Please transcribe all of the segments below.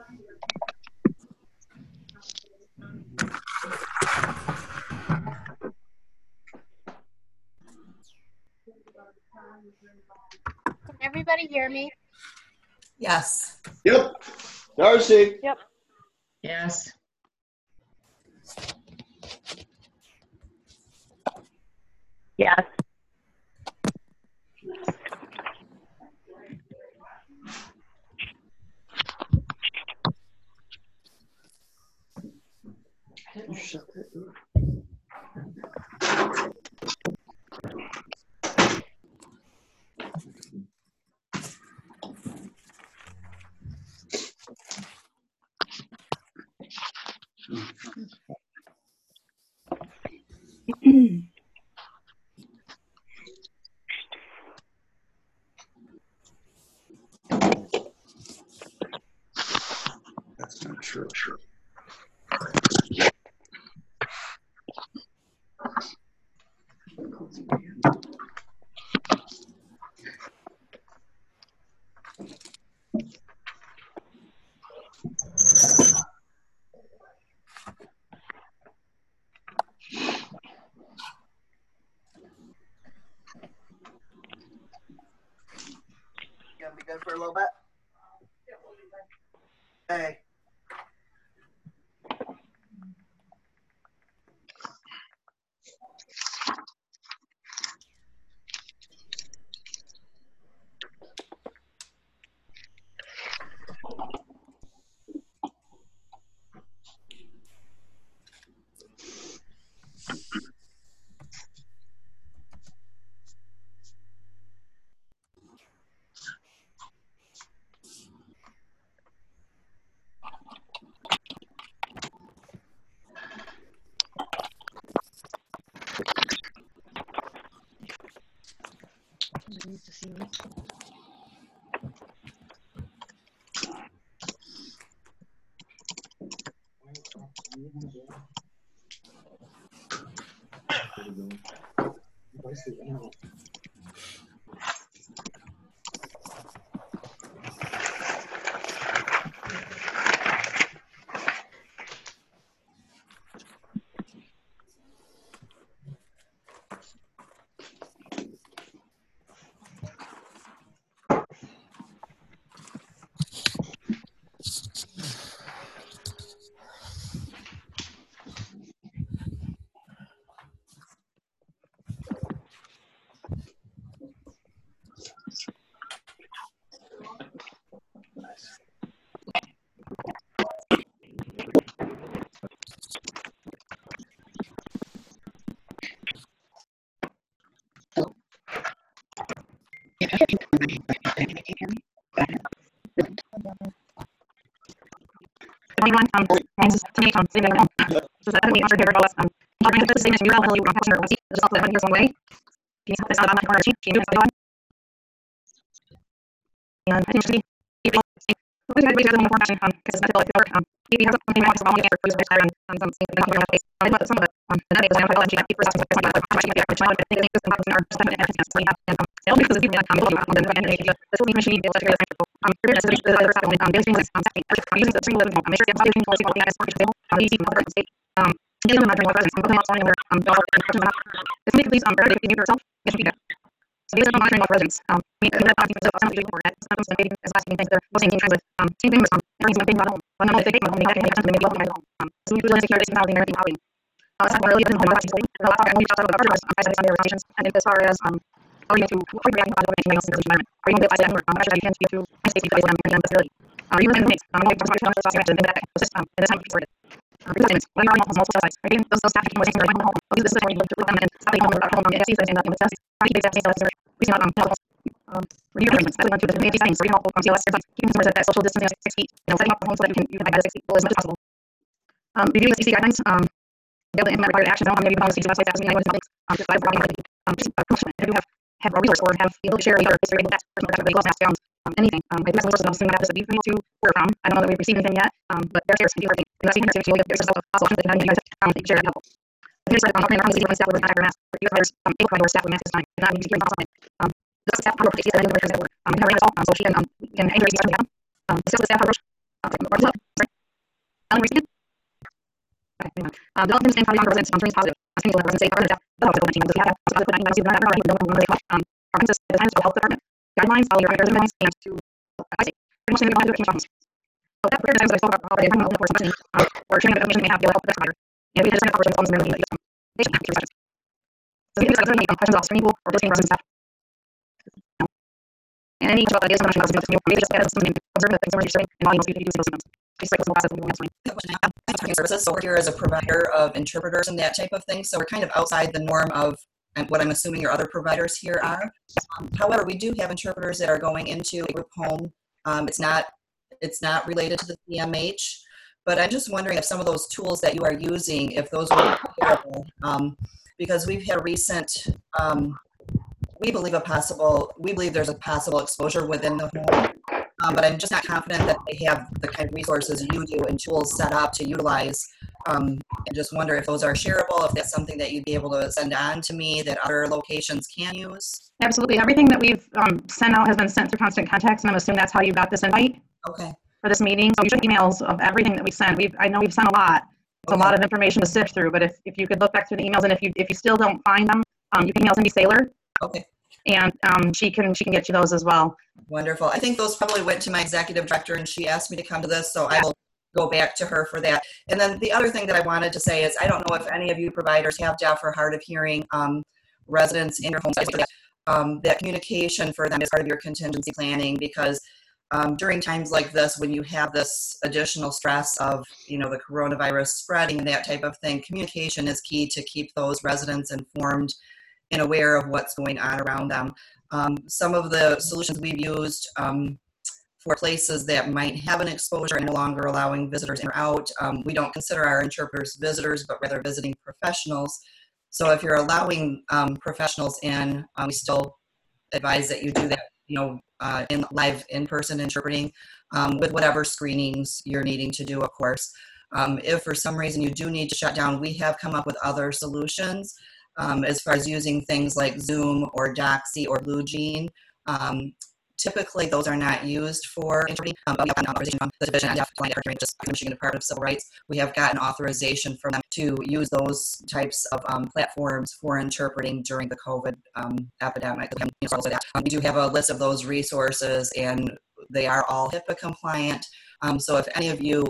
Can everybody hear me? Yes. Yep. Darcy. Yep. Yes. Yes. Shut that door. That's not true. Gonna be good for a little bit. Hey. Everyone, and to me, sitting there, so that we answered here, I'm trying to put the same as you, I'll tell you, I'm passionate about it, just also here's one way. Can you help us out on the corner sheet? Can you do it, everyone? And I think we had way better than the forecasting, because it's not like work, maybe have something else about for user and some I but some of it, the nutmeg is down for and she got for something like that, she got a child, I think this compounds are just definitely have so we have, and they'll because people that come on the this will be machine, they'll figure this preparedness is the other side, daily things, I'm using the string living, I'm sure I'm using policy, as for example, these people are state, give them my presence, I'm putting out somewhere, if you please, if you do yourself, get feedback. So these are monitoring all presence. We can let people know something for that. Sometimes maybe as last things they're posting in with same thing with everything big model. When I'm they take model, they have to maybe welcome my home. So we do security now in everything housing. It's not really home watching. A lot of we talk about other on their relations and as far as are you to react to anything else in the environment? Are you going to get by that actually you can speak to safety because I'm facility. Are you going to make I'm going to talk about the software and that system and this time sorted. Replacements. When you are multiple sites, right? Those staff people taking their home. This is the way to them and stopping home without home. It sees in the sense. I think that's we cannot review arrangements. Everyone to the community settings. So you know, CLS is like keeping consumers at that social distancing of 6 feet. Setting up the home so that you can have 6 feet as much as possible. Reviewing the CC guidelines. Be able to implement required action. Maybe on the CC website. That's anyone who's just by providing if you have a resource or have the ability to share either history that person or really close mass found anything. I think that's sources of something that we've been able to work from. I don't know that we've received anything yet, but their shares can be working. Investing in you'll get there's also options that you guys have share that helpful. I think it's like operating around the staff with not mask. But you have able to staff with mask this time. And not using security online. The staff approach is the work. We can arrange this all so she can enter each other. Discuss with staff approach. Bill has been on residents, turns positive. Asking residents say part of the COVID-19 was had also COVID-19 was not right. No one really provinces the times of health department guidelines, follow your guidelines, and to I say pretty much anything about it. So that period of time that I spoke about already, I'm looking for some or training of information may have to help the provider. And we had just covered some of the questions. So we can discuss any questions off screen or listening residents have. And any ideas on maybe just add some observe the things we're interested in and volumes you use those systems. Services. So we're here as a provider of interpreters and that type of thing. So we're kind of outside the norm of what I'm assuming your other providers here are. However, we do have interpreters that are going into a group home. It's not related to the CMH, but I'm just wondering if some of those tools that you are using, if those were available, because we've had a recent, we believe there's a possible exposure within the home. But I'm just not confident that they have the kind of resources you do and tools set up to utilize. And just wonder if those are shareable, if that's something that you'd be able to send on to me that other locations can use. Absolutely. Everything that we've sent out has been sent through Constant Contacts, and I'm assuming that's how you got this invite. Okay. For this meeting. So you should have emails of everything that we sent. I know we've sent a lot. It's a lot of information to sift through, but if you could look back through the emails, and if you still don't find them, you can email Cindy Saylor. Okay. And she can get you those as well. Wonderful. I think those probably went to my executive director, and she asked me to come to this, so I will go back to her for that. And then the other thing that I wanted to say is I don't know if any of you providers have deaf or hard of hearing residents in your homes. That communication for them is part of your contingency planning, because during times like this, when you have this additional stress of, the coronavirus spreading and that type of thing, communication is key to keep those residents informed and aware of what's going on around them. Some of the solutions we've used for places that might have an exposure and no longer allowing visitors in or out, we don't consider our interpreters visitors, but rather visiting professionals. So if you're allowing professionals in, we still advise that you do that, in live in-person interpreting with whatever screenings you're needing to do, of course. If for some reason you do need to shut down, we have come up with other solutions as far as using things like Zoom or Doxy or BlueJean. Typically, those are not used for interpreting. But we have gotten authorization from the Division of just Michigan Department of Civil Rights. We have gotten authorization from them to use those types of platforms for interpreting during the COVID epidemic. We do have a list of those resources, and they are all HIPAA compliant. So if any of you...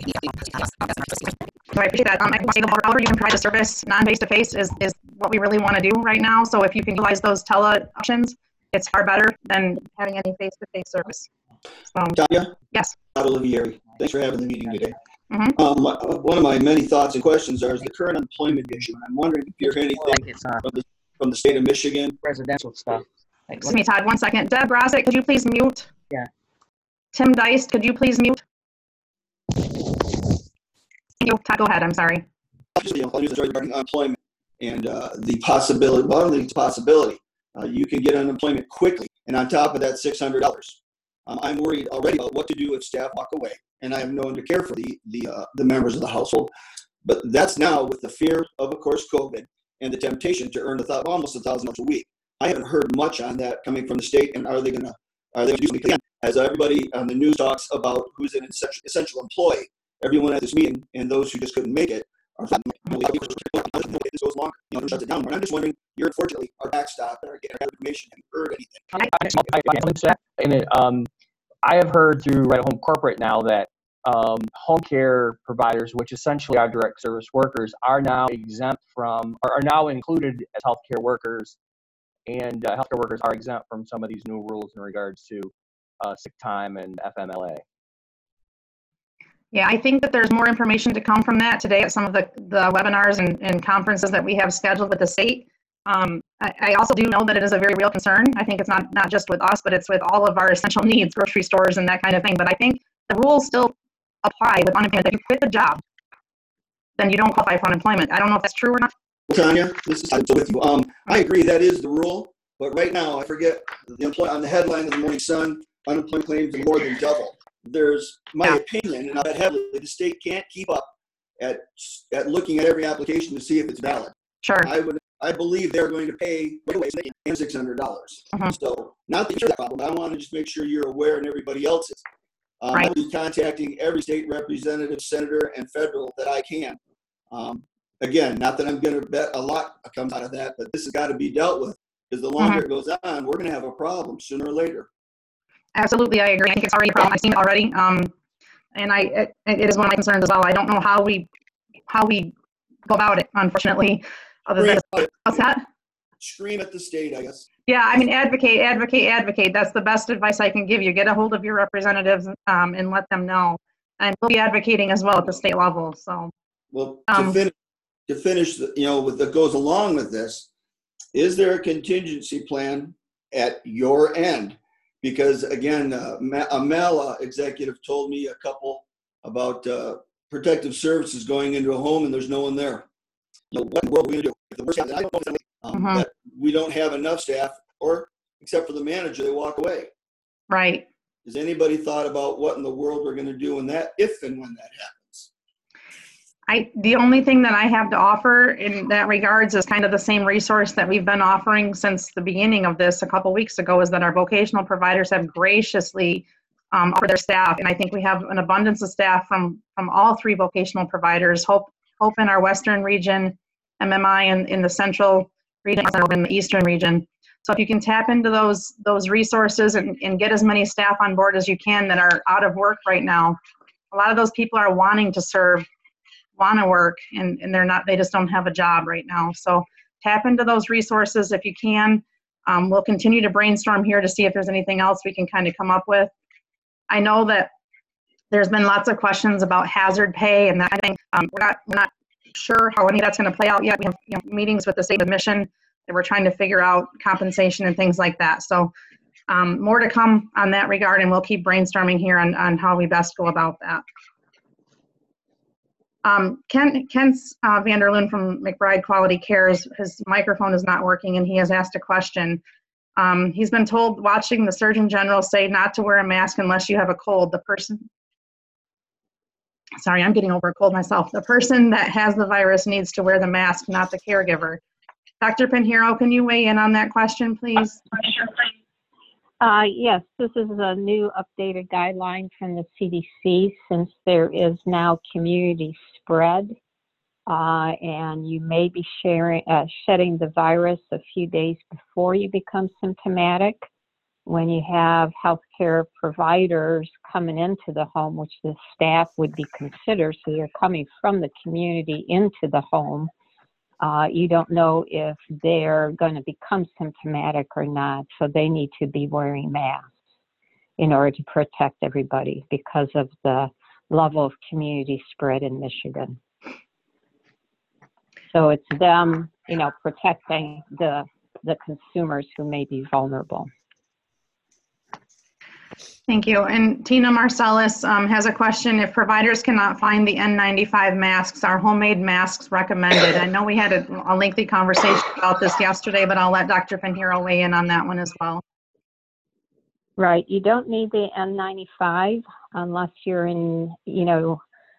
I appreciate that. However you can provide a service non-face-to-face is what we really want to do right now. So if you can utilize those tele options, it's far better than having any face-to-face service. So, Tanya? yes. Olivieri, thanks for having the meeting today. Mm-hmm. One of my many thoughts and questions is the current employment issue. I'm wondering if you hear anything from the state of Michigan. Residential stuff. Excuse me, Todd, 1 second. Deb Rossick, could you please mute? Yeah. Tim Deist, could you please mute? Todd, go ahead. I'm sorry. I'll use the regarding unemployment and the possibility, well, I don't think it's a possibility. You can get unemployment quickly, and on top of that, $600. I'm worried already about what to do if staff walk away, and I have no one to care for the members of the household. But that's now with the fear of course, COVID and the temptation to earn almost $1,000 a week. I haven't heard much on that coming from the state, and are they going to do something? Again, as everybody on the news talks about who's an essential employee, everyone at this meeting and those who just couldn't make it are this goes longer. Shuts it down. And I'm just wondering, you're unfortunately our backstop and our information. Have you heard anything? I have heard through Right at Home Corporate now that home care providers, which essentially are direct service workers, are now exempt from, or are now included as healthcare workers, and healthcare workers are exempt from some of these new rules in regards to sick time and FMLA. Yeah, I think that there's more information to come from that today at some of the webinars and conferences that we have scheduled with the state. I also do know that it is a very real concern. I think it's not just with us, but it's with all of our essential needs, grocery stores and that kind of thing. But I think the rules still apply with unemployment. If you quit the job, then you don't qualify for unemployment. I don't know if that's true or not. Well, Tanya, this is with you. I agree that is the rule, but right now, I forget on the headline of the Morning Sun, unemployment claims are more than double. There's my opinion, and I bet heavily the state can't keep up at looking at every application to see if it's valid. Sure. I believe they're going to pay right away $600. So not that you're that problem, but I want to just make sure you're aware and everybody else is. I'll be contacting every state representative, senator, and federal that I can. Again, not that I'm going to bet a lot comes out of that, but this has got to be dealt with, because the longer it goes on, we're going to have a problem sooner or later. Absolutely, I agree. I think it's already a problem. I've seen it already, and it is one of my concerns as well. I don't know how we go about it, unfortunately. What's that? Scream at the state, I guess. Yeah, I mean, advocate. That's the best advice I can give you. Get a hold of your representatives and let them know. And we'll be advocating as well at the state level. So, well, to finish, what that goes along with this, is there a contingency plan at your end? Because again, a Mala executive told me a couple about protective services going into a home and there's no one there. What in the world are we going to do? If the worst happens, I don't know that we don't have enough staff, or except for the manager, they walk away. Right. Has anybody thought about what in the world we're going to do in that, if and when that happens? The only thing that I have to offer in that regards is kind of the same resource that we've been offering since the beginning of this a couple weeks ago, is that our vocational providers have graciously offered their staff, and I think we have an abundance of staff from all three vocational providers, Hope in our western region, MMI in the central region, and in the eastern region. So if you can tap into those resources and get as many staff on board as you can that are out of work right now. A lot of those people are wanting to serve, want to work, and they just don't have a job right now. So tap into those resources if you can. We'll continue to brainstorm here to see if there's anything else we can kind of come up with. I know that there's been lots of questions about hazard pay, and that I think we're not sure how any of that's going to play out yet. We have meetings with the state admission that we're trying to figure out compensation and things like that. So more to come on that regard, and we'll keep brainstorming here on how we best go about that. Ken Vanderloon from McBride Quality Cares, his microphone is not working, and he has asked a question. He's been told, watching the Surgeon General say not to wear a mask unless you have a cold. Sorry, I'm getting over a cold myself. The person that has the virus needs to wear the mask, not the caregiver. Dr. Pinheiro, can you weigh in on that question, please? Yes, this is a new updated guideline from the CDC, since there is now community spread, and you may be shedding the virus a few days before you become symptomatic. When you have healthcare providers coming into the home, which the staff would be considered, so they're coming from the community into the home, you don't know if they're going to become symptomatic or not, so they need to be wearing masks in order to protect everybody because of the level of community spread in Michigan. So it's them, protecting the consumers who may be vulnerable. Thank you. And Tina Marcellus has a question. If providers cannot find the N95 masks, are homemade masks recommended? I know we had a lengthy conversation about this yesterday, but I'll let Dr. Pinheiro weigh in on that one as well. Right. You don't need the N95 unless you're in, the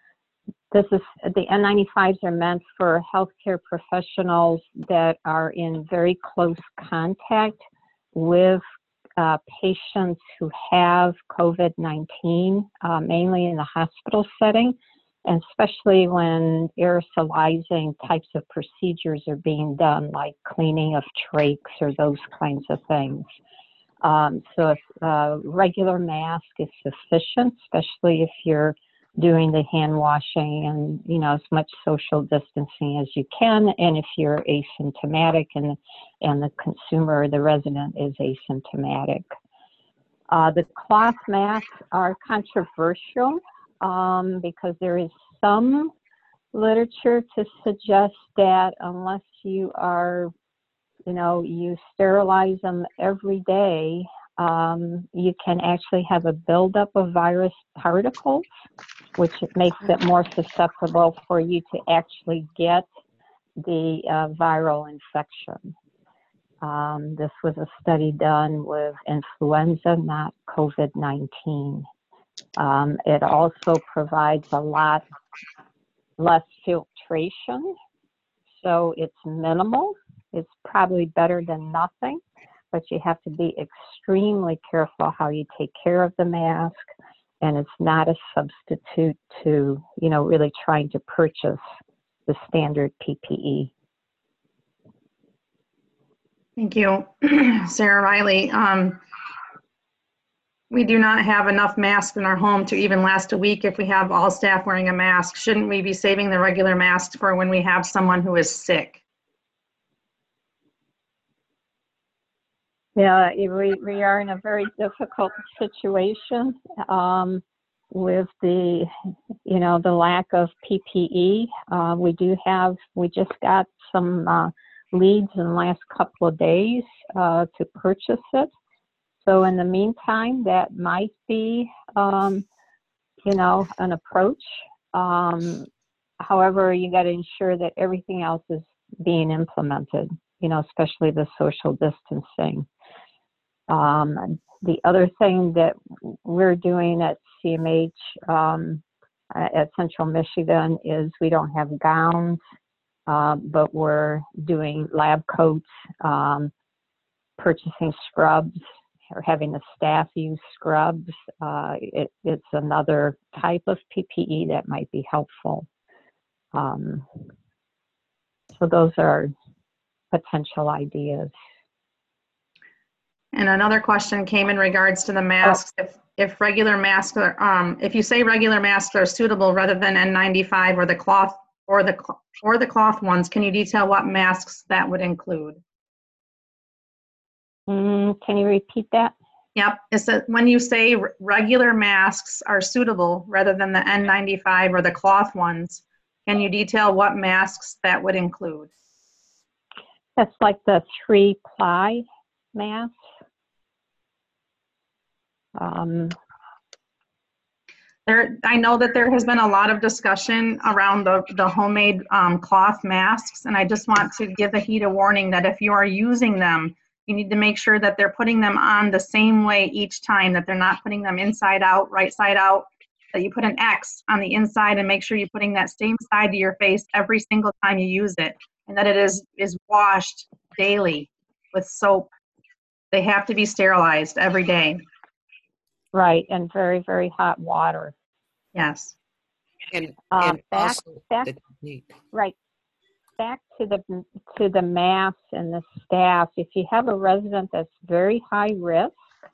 N95s are meant for healthcare professionals that are in very close contact with patients who have COVID-19, mainly in the hospital setting, and especially when aerosolizing types of procedures are being done, like cleaning of trachs or those kinds of things. So if a regular mask is sufficient, especially if you're doing the hand washing and, as much social distancing as you can, and if you're asymptomatic and the consumer, the resident, is asymptomatic. The cloth masks are controversial because there is some literature to suggest that unless you are, you sterilize them every day, you can actually have a buildup of virus particles, which makes it more susceptible for you to actually get the viral infection. This was a study done with influenza, not COVID-19. It also provides a lot less filtration, so it's minimal. It's probably better than nothing, but you have to be extremely careful how you take care of the mask. and it's not a substitute to, really trying to purchase the standard PPE. Thank you, Sarah Riley. We do not have enough masks in our home to even last a week if we have all staff wearing a mask. Shouldn't we be saving the regular masks for when we have someone who is sick? Yeah, we are in a very difficult situation with the lack of PPE. We just got some leads in the last couple of days to purchase it. So in the meantime, that might be, an approach. However, you got to ensure that everything else is being implemented, especially the social distancing. The other thing that we're doing at CMH at Central Michigan is we don't have gowns, but we're doing lab coats, purchasing scrubs, or having the staff use scrubs. It's another type of PPE that might be helpful. So those are potential ideas. And another question came in regards to the masks. If regular masks are, if you say regular masks are suitable rather than N95 or the cloth or the cloth ones, can you detail what masks that would include? Can you repeat that? Yep. It's when you say regular masks are suitable rather than the N95 or the cloth ones, can you detail what masks that would include? That's like the 3-ply mask. I know that there has been a lot of discussion around the homemade cloth masks, and I just want to give the HEDA warning that if you are using them, you need to make sure that they're putting them on the same way each time, that they're not putting them inside out, right side out, that you put an X on the inside and make sure you're putting that same side to your face every single time you use it, and that it is washed daily with soap. They have to be sterilized every day. Right, and very, very hot water. Yes. And back, also back, the technique. right. Back to the masks and the staff. If you have a resident that's very high risk,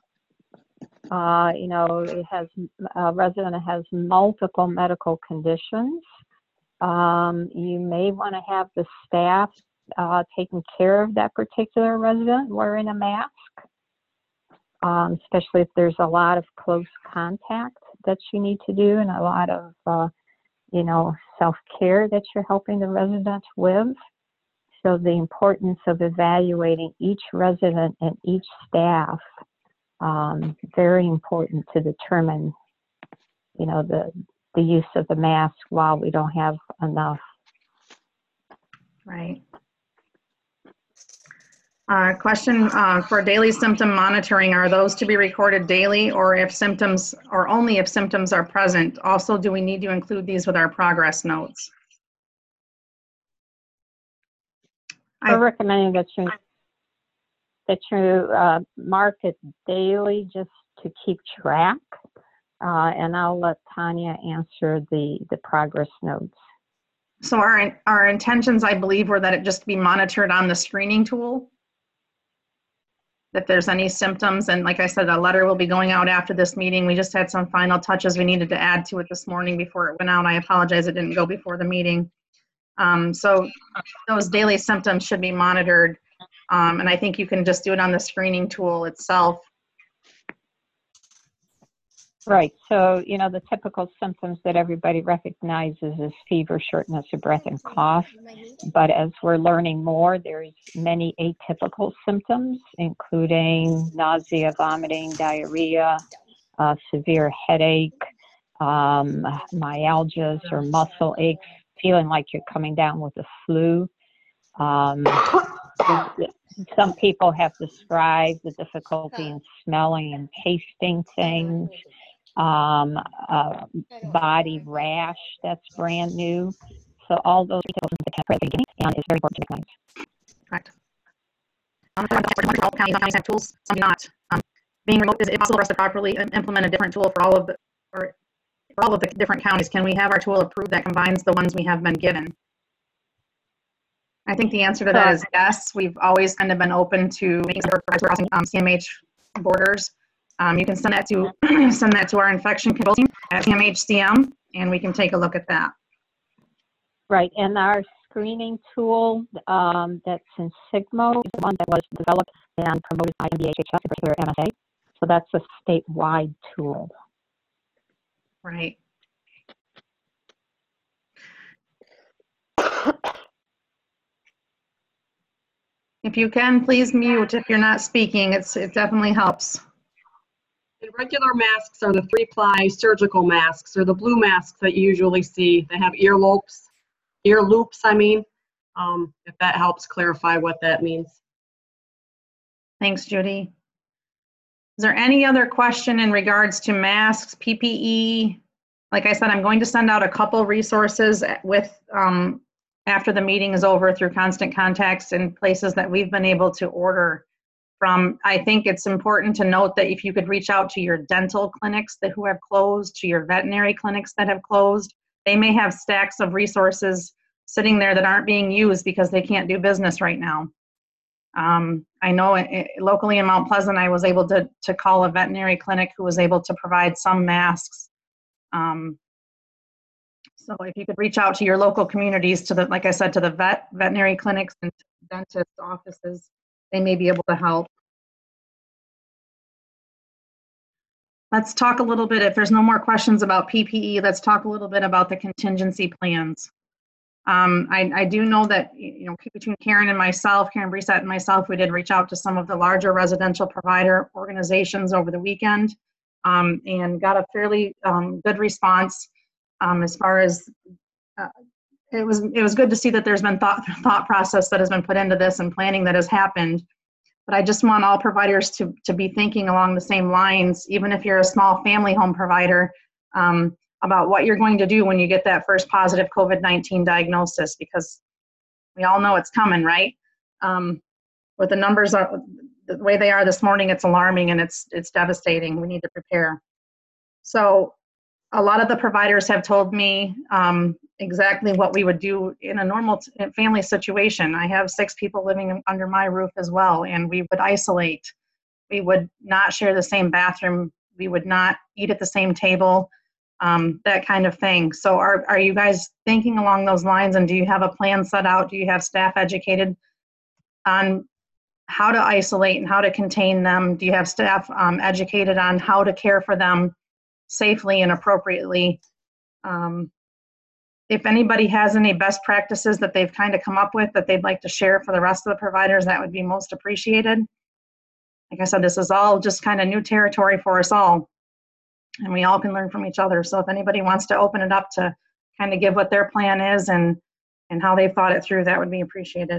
it has a resident that has multiple medical conditions, you may want to have the staff taking care of that particular resident wearing a mask, especially if there's a lot of close contact that you need to do and a lot of self-care that you're helping the resident with. So the importance of evaluating each resident and each staff, very important to determine, the use of the mask while we don't have enough. Right. Question for daily symptom monitoring, are those to be recorded daily or only if symptoms are present? Also, do we need to include these with our progress notes? I'm recommending that you mark it daily just to keep track, and I'll let Tanya answer the progress notes. So our intentions, I believe, were that it just be monitored on the screening tool. If there's any symptoms, and like I said, a letter will be going out after this meeting. We just had some final touches we needed to add to it this morning before it went out. I apologize it didn't go before the meeting. So those daily symptoms should be monitored, and I think you can just do it on the screening tool itself. Right. So, the typical symptoms that everybody recognizes is fever, shortness of breath, and cough. But as we're learning more, there's many atypical symptoms, including nausea, vomiting, diarrhea, severe headache, myalgias or muscle aches, feeling like you're coming down with the flu. Some people have described the difficulty in smelling and tasting things. Body rash that's brand new. So all those details at the beginning, and it's very important to recognize. Correct. All counties have tools, some do not. Being remote, is it possible for us to properly implement a different tool for all of the, or for all of the different counties, can we have our tool approved that combines the ones we have been given? I think the answer to that is yes. We've always kind of been open to making some work for crossing CMH borders. You can send that to send that to our infection control team at CMHCM, and we can take a look at that. Right, and our screening tool that's in Sigmo is the one that was developed and promoted by NBHHS, in particular MSA. So that's a statewide tool. Right. If you can, please mute if you're not speaking. It definitely helps. And regular masks are the 3-ply surgical masks, or the blue masks that you usually see. They have ear loops, I mean, if that helps clarify what that means. Thanks, Judy. Is there any other question in regards to masks, PPE? Like I said, I'm going to send out a couple resources with after the meeting is over through Constant Contacts and places that we've been able to order from. I think it's important to note that if you could reach out to your dental clinics who have closed, to your veterinary clinics that have closed, they may have stacks of resources sitting there that aren't being used because they can't do business right now. I know locally in Mount Pleasant, I was able to call a veterinary clinic who was able to provide some masks. So if you could reach out to your local communities, to the, like I said, to the veterinary clinics and dentist offices, they may be able to help. Let's talk a little bit, if there's no more questions about PPE, let's talk a little bit about the contingency plans. I do know that, you know, between Karen Brissett and myself, we did reach out to some of the larger residential provider organizations over the weekend and got a fairly good response as far as it was good to see that there's been thought process that has been put into this and planning that has happened. But I just want all providers to be thinking along the same lines, even if you're a small family home provider, about what you're going to do when you get that first positive COVID-19 diagnosis, because we all know it's coming, right? With the numbers the way they are this morning, it's alarming and it's devastating. We need to prepare. So a lot of the providers have told me exactly what we would do in a normal family situation. I have 6 people living under my roof as well, and we would isolate. We would not share the same bathroom. We would not eat at the same table, that kind of thing. So are you guys thinking along those lines, and do you have a plan set out? Do you have staff educated on how to isolate and how to contain them? Do you have staff educated on how to care for them safely and appropriately? If anybody has any best practices that they've kind of come up with that they'd like to share for the rest of the providers, that would be most appreciated. Like I said, this is all just kind of new territory for us all, and we all can learn from each other. So if anybody wants to open it up to kind of give what their plan is and how they've thought it through, that would be appreciated.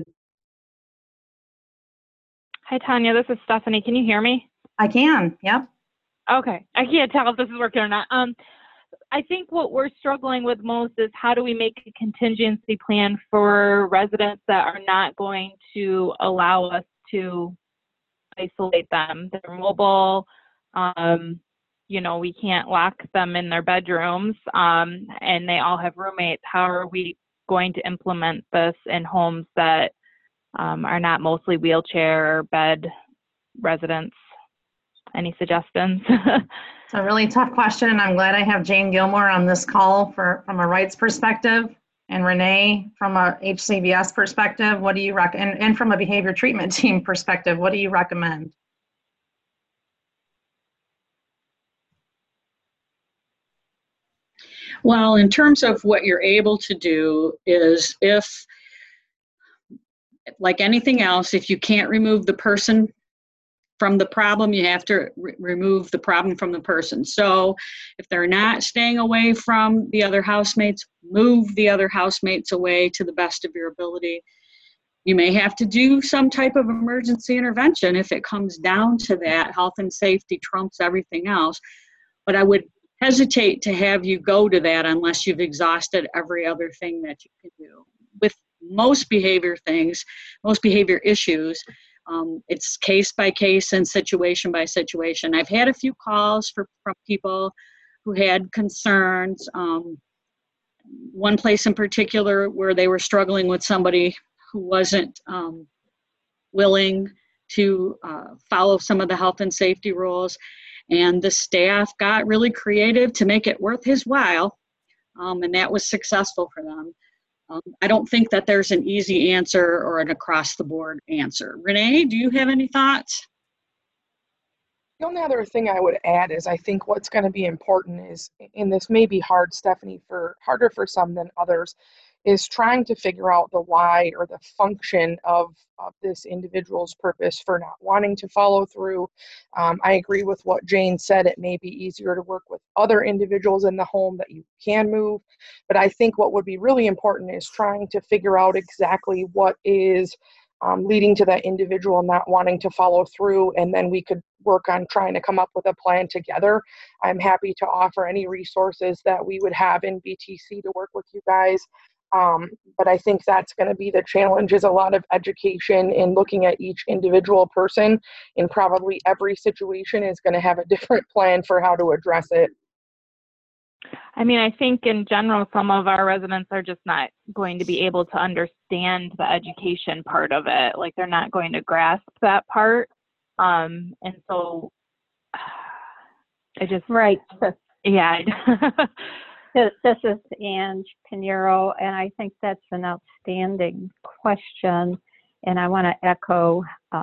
Hi, Tanya, this is Stephanie. Can you hear me? I can, yep. Okay, I can't tell if this is working or not. I think what we're struggling with most is how do we make a contingency plan for residents that are not going to allow us to isolate them. They're mobile, you know, we can't lock them in their bedrooms, and they all have roommates. How are we going to implement this in homes that are not mostly wheelchair or bed residents? Any suggestions? It's a really tough question, and I'm glad I have Jane Gilmore on this call from a rights perspective, and Renee from a HCBS perspective. What do you recommend? And from a behavior treatment team perspective, what do you recommend? Well, in terms of what you're able to do is, if, like anything else, if you can't remove the person from the problem, you have to remove the problem from the person. So if they're not staying away from the other housemates, move the other housemates away to the best of your ability. You may have to do some type of emergency intervention if it comes down to that. Health and safety trumps everything else. But I would hesitate to have you go to that unless you've exhausted every other thing that you can do. With most behavior things, most behavior issues, it's case by case and situation by situation. I've had a few calls from people who had concerns. One place in particular where they were struggling with somebody who wasn't willing to follow some of the health and safety rules. And the staff got really creative to make it worth his while. And that was successful for them. I don't think that there's an easy answer or an across-the-board answer. Renee, do you have any thoughts? The only other thing I would add is I think what's going to be important is, and this may be hard, Stephanie, harder for some than others, is trying to figure out the why or the function of this individual's purpose for not wanting to follow through. I agree with what Jane said. It may be easier to work with other individuals in the home that you can move, but I think what would be really important is trying to figure out exactly what is leading to that individual not wanting to follow through, and then we could work on trying to come up with a plan together. I'm happy to offer any resources that we would have in BTC to work with you guys. But I think that's going to be the challenge, is a lot of education in looking at each individual person, and probably every situation is going to have a different plan for how to address it. I mean, I think in general, some of our residents are just not going to be able to understand the education part of it. Like, they're not going to grasp that part. And so I just, Right. yeah. This is Ange Pinheiro, and I think that's an outstanding question. And I want to echo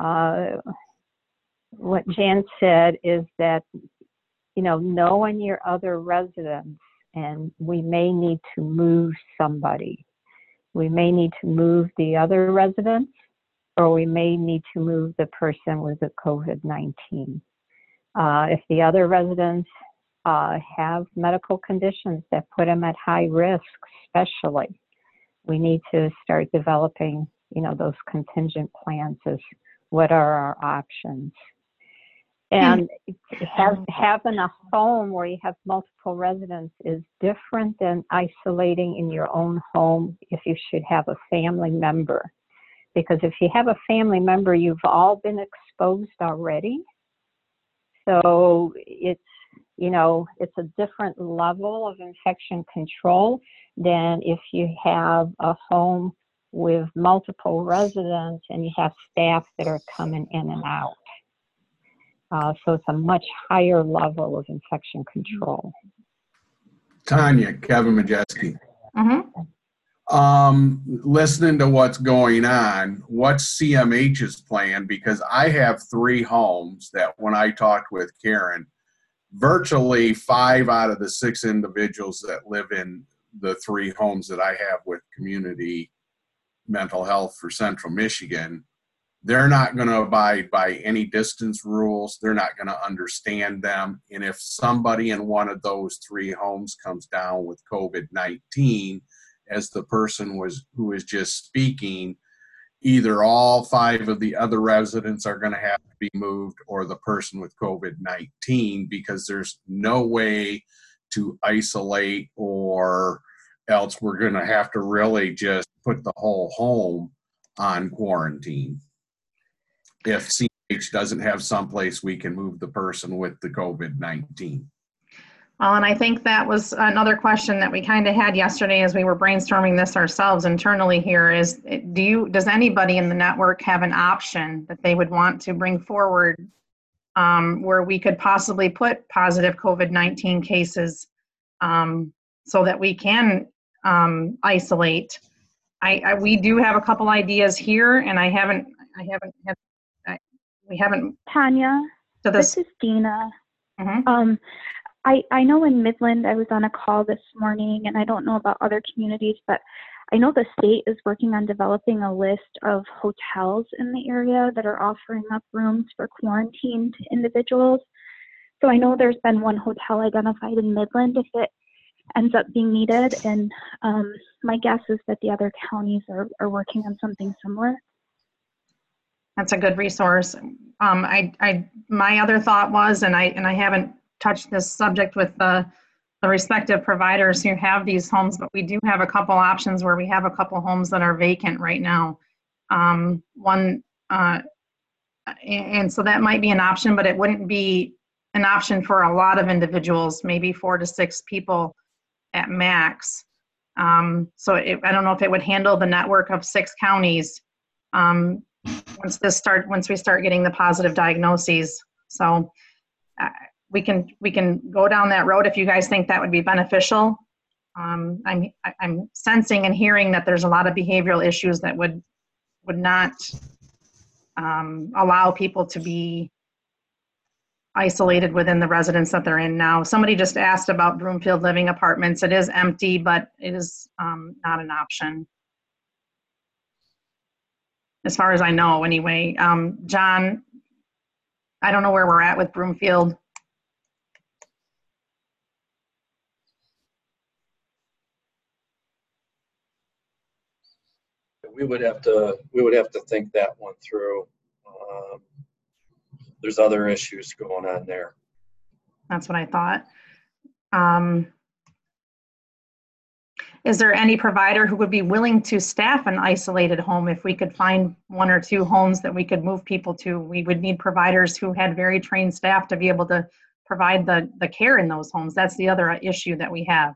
what Jan said, is that, knowing your other residents, and we may need to move somebody. We may need to move the other residents, or we may need to move the person with the COVID-19. If the other residents have medical conditions that put them at high risk, especially, we need to start developing, those contingent plans as what are our options. And having a home where you have multiple residents is different than isolating in your own home if you should have a family member. Because if you have a family member, you've all been exposed already. So it's a different level of infection control than if you have a home with multiple residents and you have staff that are coming in and out. So it's a much higher level of infection control. Tanya, Kevin Majeski. Mm-hmm. Listening to what's going on, what's CMH's plan? Because I have 3 homes that, when I talked with Karen, virtually 5 out of the 6 individuals that live in the 3 homes that I have with Community Mental Health for Central Michigan, they're not going to abide by any distance rules. They're not going to understand them. And if somebody in one of those 3 homes comes down with COVID-19, as the person who was just speaking, either all 5 of the other residents are going to have to be moved, or the person with COVID-19, because there's no way to isolate, or else we're going to have to really just put the whole home on quarantine if CMH doesn't have someplace we can move the person with the COVID-19. Well, and I think that was another question that we kind of had yesterday as we were brainstorming this ourselves internally here, is does anybody in the network have an option that they would want to bring forward where we could possibly put positive COVID-19 cases so that we can isolate? We do have a couple ideas here, and we haven't. Tanya, this is Dina. Mm-hmm. I know in Midland, I was on a call this morning, and I don't know about other communities, but I know the state is working on developing a list of hotels in the area that are offering up rooms for quarantined individuals. So I know there's been one hotel identified in Midland if it ends up being needed, and my guess is that the other counties are working on something similar. That's a good resource. My other thought was, and I haven't touched this subject with the respective providers who have these homes, but we do have a couple options where we have a couple homes that are vacant right now. And so that might be an option, but it wouldn't be an option for a lot of individuals, maybe 4 to 6 people at max. So I don't know if it would handle the network of 6 counties once we start getting the positive diagnoses. So we can go down that road if you guys think that would be beneficial. I'm sensing and hearing that there's a lot of behavioral issues that would not allow people to be isolated within the residence that they're in now. Somebody just asked about Broomfield Living Apartments. It is empty, but it is not an option. As far as I know, anyway. John, I don't know where we're at with Broomfield. We would have to think that one through. There's other issues going on there. That's what I thought. Is there any provider who would be willing to staff an isolated home if we could find 1 or 2 homes that we could move people to? We would need providers who had very trained staff to be able to provide the care in those homes. That's the other issue that we have.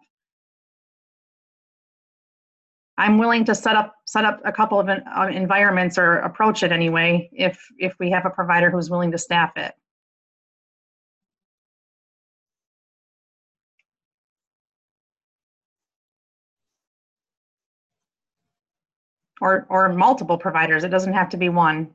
I'm willing to set up a couple of environments, or approach it anyway, if we have a provider who's willing to staff it. Or multiple providers. It doesn't have to be one.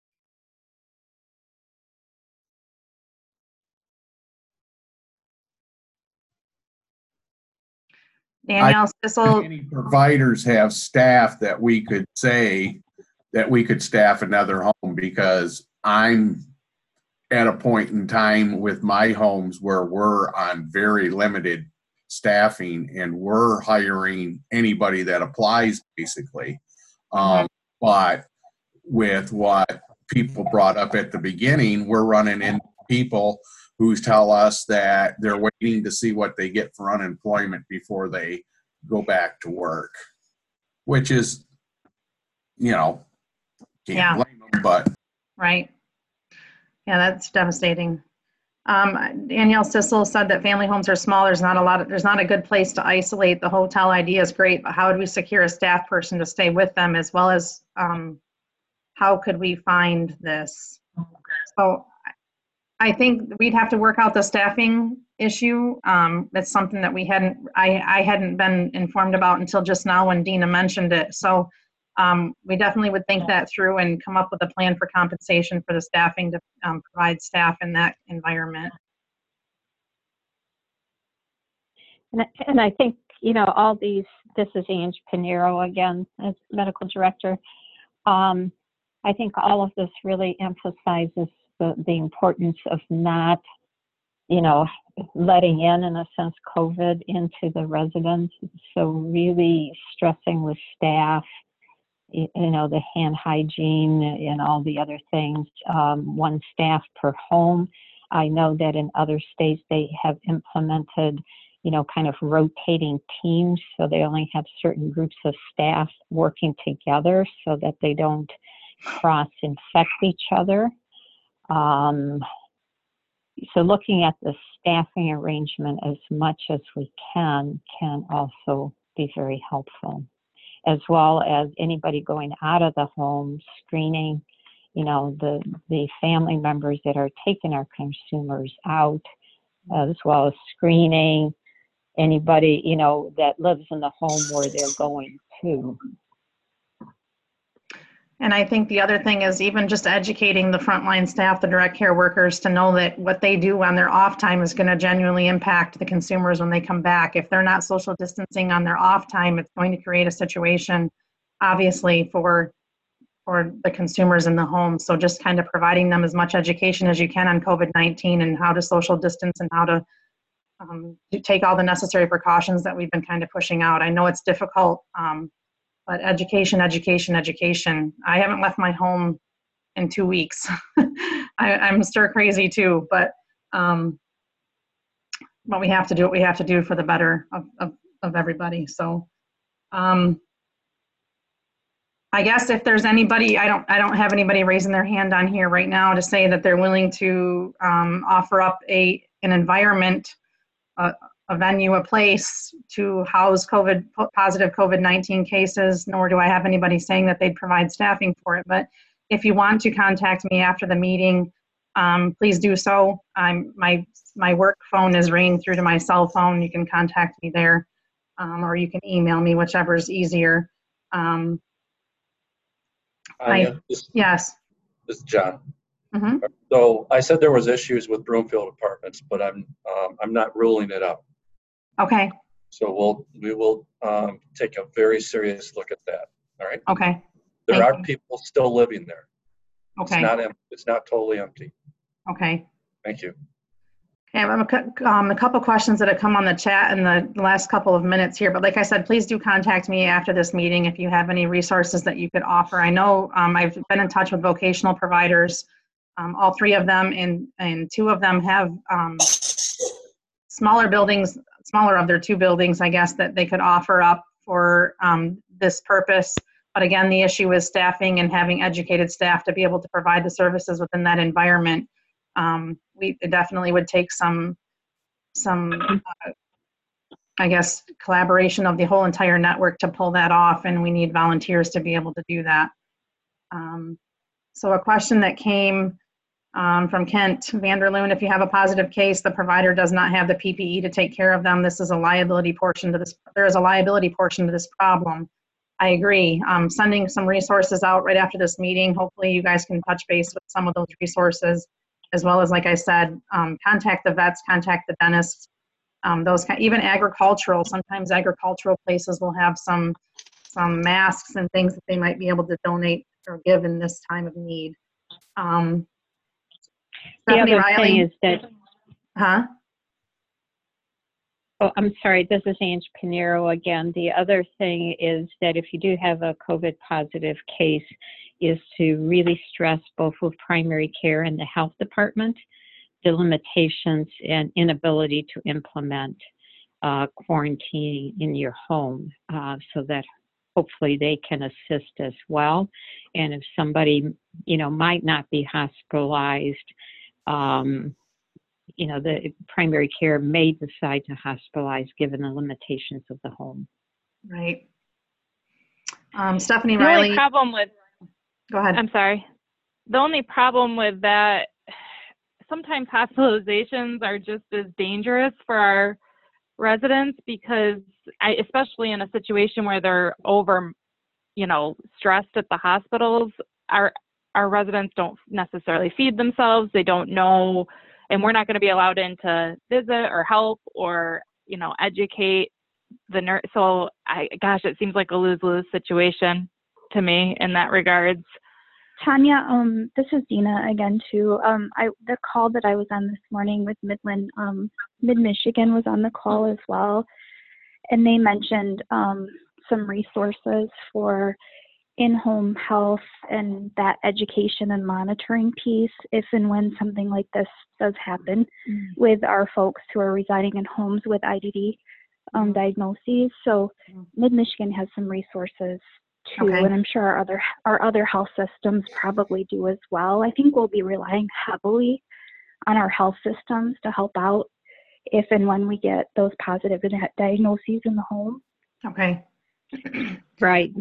Danielle Sissel. Many providers have staff that we could say that we could staff another home, because I'm at a point in time with my homes where we're on very limited staffing and we're hiring anybody that applies, basically. But with what people brought up at the beginning, we're running into people who tell us that they're waiting to see what they get for unemployment before they go back to work, which is, can't blame them, but. Right. Yeah, that's devastating. Danielle Sissel said that family homes are small. There's not a good place to isolate. The hotel idea is great, but how do we secure a staff person to stay with them, as well as how could we find this? So I think we'd have to work out the staffing issue. That's something that I hadn't been informed about until just now when Dina mentioned it. So we definitely would think that through and come up with a plan for compensation for the staffing to provide staff in that environment. And I think, all these, this is Ange Pinheiro again, as medical director. I think all of this really emphasizes the importance of not, letting in a sense, COVID into the residence. So really stressing with staff, the hand hygiene and all the other things, 1 staff per home. I know that in other states they have implemented, kind of rotating teams, so they only have certain groups of staff working together so that they don't cross-infect each other. So looking at the staffing arrangement as much as we can also be very helpful, as well as anybody going out of the home, screening, the family members that are taking our consumers out, as well as screening anybody, that lives in the home where they're going to. And I think the other thing is even just educating the frontline staff, the direct care workers, to know that what they do on their off time is going to genuinely impact the consumers when they come back. If they're not social distancing on their off time, it's going to create a situation, obviously, for the consumers in the home. So just kind of providing them as much education as you can on COVID-19 and how to social distance and how to take all the necessary precautions that we've been kind of pushing out. I know it's difficult, but education. I haven't left my home in 2 weeks. I'm stir crazy too, but we have to do what we have to do for the better of everybody. So I guess if there's anybody, I don't have anybody raising their hand on here right now to say that they're willing to offer up an environment, a venue, a place to house positive COVID-19 cases, nor do I have anybody saying that they'd provide staffing for it. But if you want to contact me after the meeting, please do so. My work phone is ringing through to my cell phone. You can contact me there, or you can email me, whichever is easier. Yes. This is John. Mm-hmm. So I said there was issues with Broomfield Apartments, but I'm not ruling it out. Okay. So we will take a very serious look at that. All right. Okay. There are people still living there. Okay. It's not empty. It's not totally empty. Okay. Thank you. Okay, I have a couple questions that have come on the chat in the last couple of minutes here, but like I said, please do contact me after this meeting if you have any resources that you could offer. I know I've been in touch with vocational providers, all three of them, and two of them have smaller of their two buildings, I guess, that they could offer up for this purpose. But again, the issue is staffing and having educated staff to be able to provide the services within that environment. It definitely would take some I guess, collaboration of the whole entire network to pull that off, and we need volunteers to be able to do that. So a question that came from Kent Vanderloon: if you have a positive case, the provider does not have the PPE to take care of them. This is a liability portion to this. There is a liability portion to this problem. I agree. Sending some resources out right after this meeting. Hopefully you guys can touch base with some of those resources, as well as, like I said, contact the vets, contact the dentists, even agricultural. Sometimes agricultural places will have some masks and things that they might be able to donate or give in this time of need. The Stephanie other Riley. thing is that, Huh? oh, I'm sorry, this is Ange Pinero again. The other thing is that if you do have a COVID positive case, is to really stress both with primary care and the health department, the limitations and inability to implement quarantine in your home, so that hopefully they can assist as well. And if somebody, might not be hospitalized, the primary care may decide to hospitalize given the limitations of the home. Right. Stephanie The Riley. only problem with, Go ahead. I'm sorry. The only problem with that, sometimes hospitalizations are just as dangerous for our residents, because especially in a situation where they're over, stressed at the hospitals, our residents don't necessarily feed themselves. They don't know, and we're not going to be allowed in to visit or help or, educate the nurse. So it seems like a lose-lose situation to me in that regards. Tanya, this is Dina again too. The call that I was on this morning with Midland, Mid-Michigan was on the call as well, and they mentioned some resources for in-home health and that education and monitoring piece if and when something like this does happen with our folks who are residing in homes with IDD diagnoses. So Mid-Michigan has some resources too, Okay. and I'm sure our other health systems probably do as well. I think we'll be relying heavily on our health systems to help out if and when we get those positive diagnoses in the home. Okay. Right.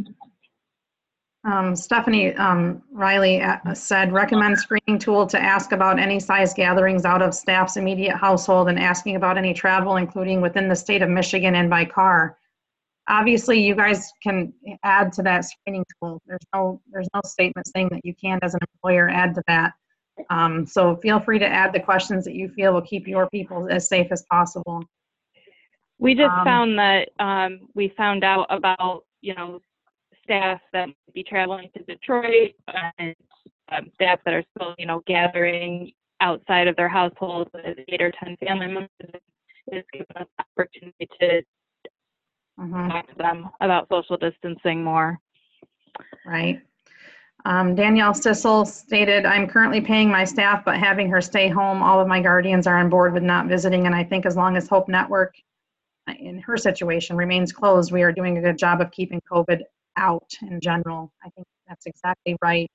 Stephanie Riley said, recommend screening tool to ask about any size gatherings out of staff's immediate household and asking about any travel, including within the state of Michigan and by car. Obviously, you guys can add to that screening tool. There's no statement saying that you can't, as an employer, add to that. So feel free to add the questions that you feel will keep your people as safe as possible. We just found that we found out about, staff that might be traveling to Detroit and staff that are still, gathering outside of their households with 8 or 10 family members. It's given us the opportunity to talk to them about social distancing more. Right. Danielle Sissel stated, I'm currently paying my staff, but having her stay home. All of my guardians are on board with not visiting, and I think as long as Hope Network, in her situation, remains closed, we are doing a good job of keeping COVID out in general. I think that's exactly right.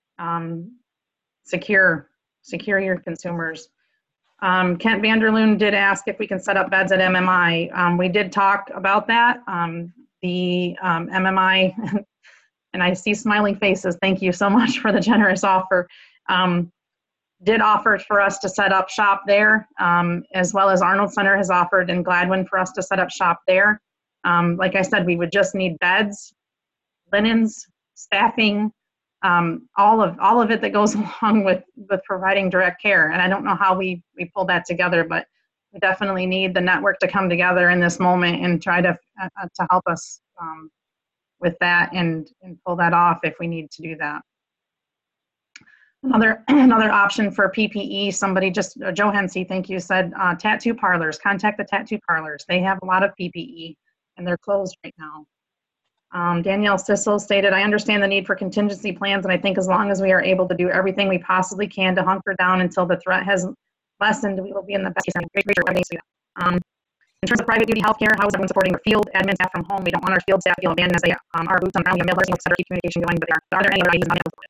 Secure your consumers. Kent Vanderloon did ask if we can set up beds at MMI. We did talk about that. The MMI, and I see smiling faces, thank you so much for the generous offer, did offer for us to set up shop there, as well as Arnold Center has offered in Gladwin for us to set up shop there. Like I said, we would just need beds, linens, staffing, all of it that goes along with providing direct care. And I don't know how we pull that together, but we definitely need the network to come together in this moment and try to help us with that and pull that off if we need to do that. Another option for PPE, somebody just, Joe Hensey, thank you, said tattoo parlors, contact the tattoo parlors. They have a lot of PPE and they're closed right now. Danielle Sissel stated, I understand the need for contingency plans, and I think as long as we are able to do everything we possibly can to hunker down until the threat has lessened, we will be in the best case scenario. In terms of private duty healthcare, how is everyone supporting their field admin staff from home? We don't want our field staff to feel abandoned as they are boots on the ground, mail et cetera, keep communication going, but are there any other ideas on it?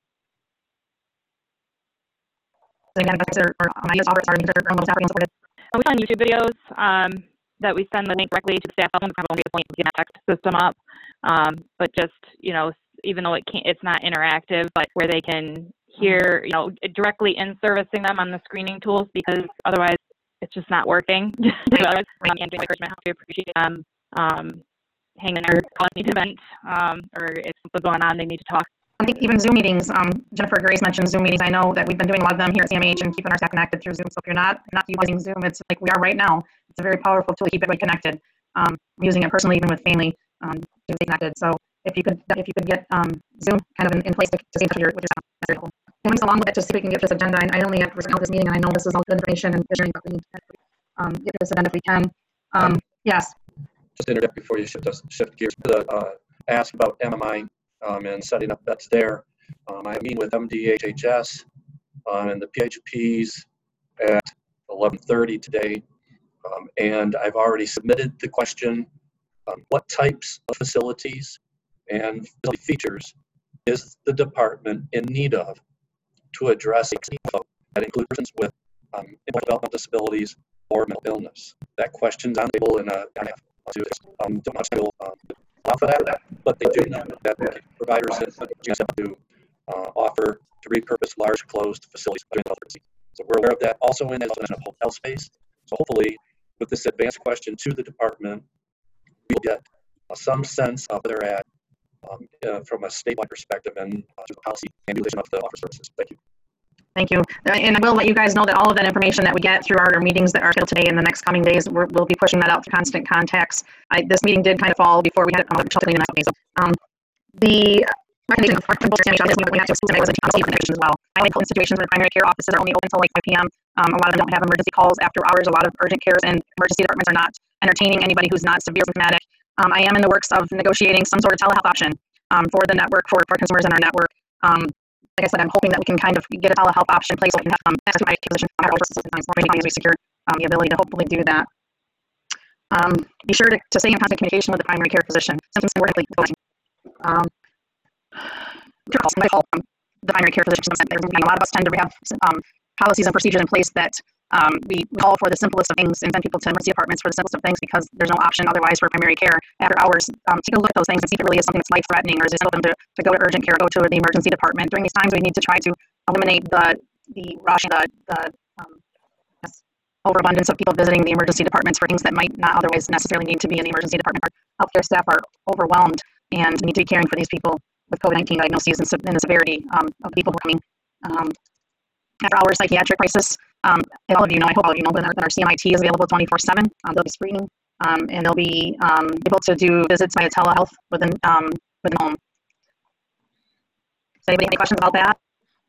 We found YouTube videos that we send the link directly to the staff level. Probably won't be the point to get that text system up, but just, you know, even though it's not interactive, but where they can hear, you know, directly in servicing them on the screening tools, because otherwise it's just not working. Otherwise, we appreciate them hanging there, calling me to vent, or if something's going on, they need to talk. I think even Zoom meetings, Jennifer Grace mentioned Zoom meetings. I know that we've been doing a lot of them here at CMH and keeping our staff connected through Zoom. So if you're not utilizing Zoom, it's like we are right now. It's a very powerful tool to keep everybody connected. I'm using it personally, even with family, to stay connected. So if you could get Zoom kind of in place to stay in touch with your staff, that's very helpful. And we're along with it to see if we can get this agenda. I only have to this meeting, and I know this is all good information and sharing, but we need to get this agenda if we can. Yes. Just interject before you shift gears. Ask about MMI and setting up beds there. I meet with MDHHS and the PHPs at 11:30 today, and I've already submitted the question: what types of facilities and facility features is the department in need of to address that include persons with developmental disabilities or mental illness? That question's on the table, and don't much will allow for that, but they do know that providers have to offer to repurpose large closed facilities. So we're aware of that. Also in the hotel space. So hopefully, with this advanced question to the department, we'll get some sense of where they're at from a statewide perspective and the policy and utilization of the offer services. Thank you. Thank you. And I will let you guys know that all of that information that we get through our meetings that are scheduled today in the next coming days, we'll be pushing that out through constant contacts. This meeting did kind of fall before we had it the next meeting. So, the recommendation of as well. I like situations where primary care offices are only open until like 5 p.m. A lot of them don't have emergency calls after hours. A lot of urgent cares and emergency departments are not entertaining anybody who's not severe symptomatic. I am in the works of negotiating some sort of telehealth option for the network, for consumers in our network. Like I said, I'm hoping that we can kind of get a telehealth option in place so we can have access to my position as we secure the ability to hopefully do that. Be sure to stay in constant communication with the primary care physician. Symptoms can work the primary care physician. A lot of us tend to have policies and procedures in place that we call for the simplest of things and send people to emergency departments for the simplest of things because there's no option otherwise for primary care after hours. Take a look at those things and see if it really is something that's life-threatening, or is it something to go to urgent care or go to the emergency department. During these times, we need to try to eliminate the rush, overabundance of people visiting the emergency departments for things that might not otherwise necessarily need to be in the emergency department. Our healthcare staff are overwhelmed and need to be caring for these people with COVID-19 diagnoses and the severity of people who are coming. After hours psychiatric crisis, and all of you know, I hope all of you know that our CMIT is available 24/7. They'll be screening and they'll be able to do visits via telehealth within home. Does anybody have any questions about that?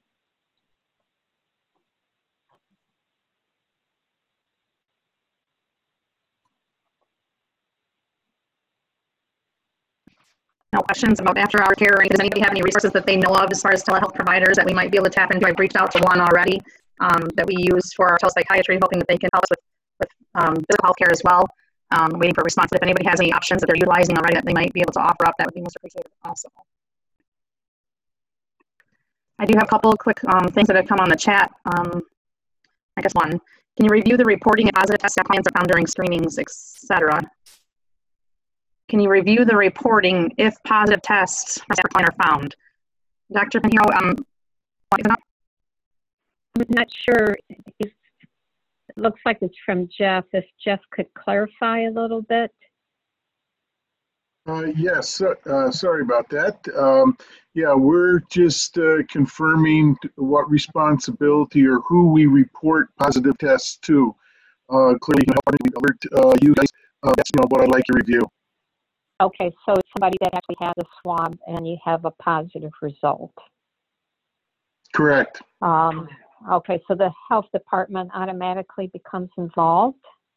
No questions about after-hour care, or does anybody have any resources that they know of as far as telehealth providers that we might be able to tap into? I've reached out to one already that we use for our telepsychiatry, hoping that they can help us with physical health care as well. waiting for a response. If anybody has any options that they're utilizing already that they might be able to offer up, that would be most appreciated also. I do have a couple of quick things that have come on the chat. I guess one, can you review the reporting of positive tests that clients are found during screenings, etc.? Can you review the reporting if positive tests for client are found? Dr. Pinheiro, what is it up? I'm not sure. It looks like it's from Jeff. If Jeff could clarify a little bit. Yes, sorry about that. Yeah, we're just confirming what responsibility or who we report positive tests to. Clearly, alert you guys. That's what I'd like to review. Okay, so it's somebody that actually had a swab and you have a positive result. Correct. Okay, so the health department automatically becomes involved.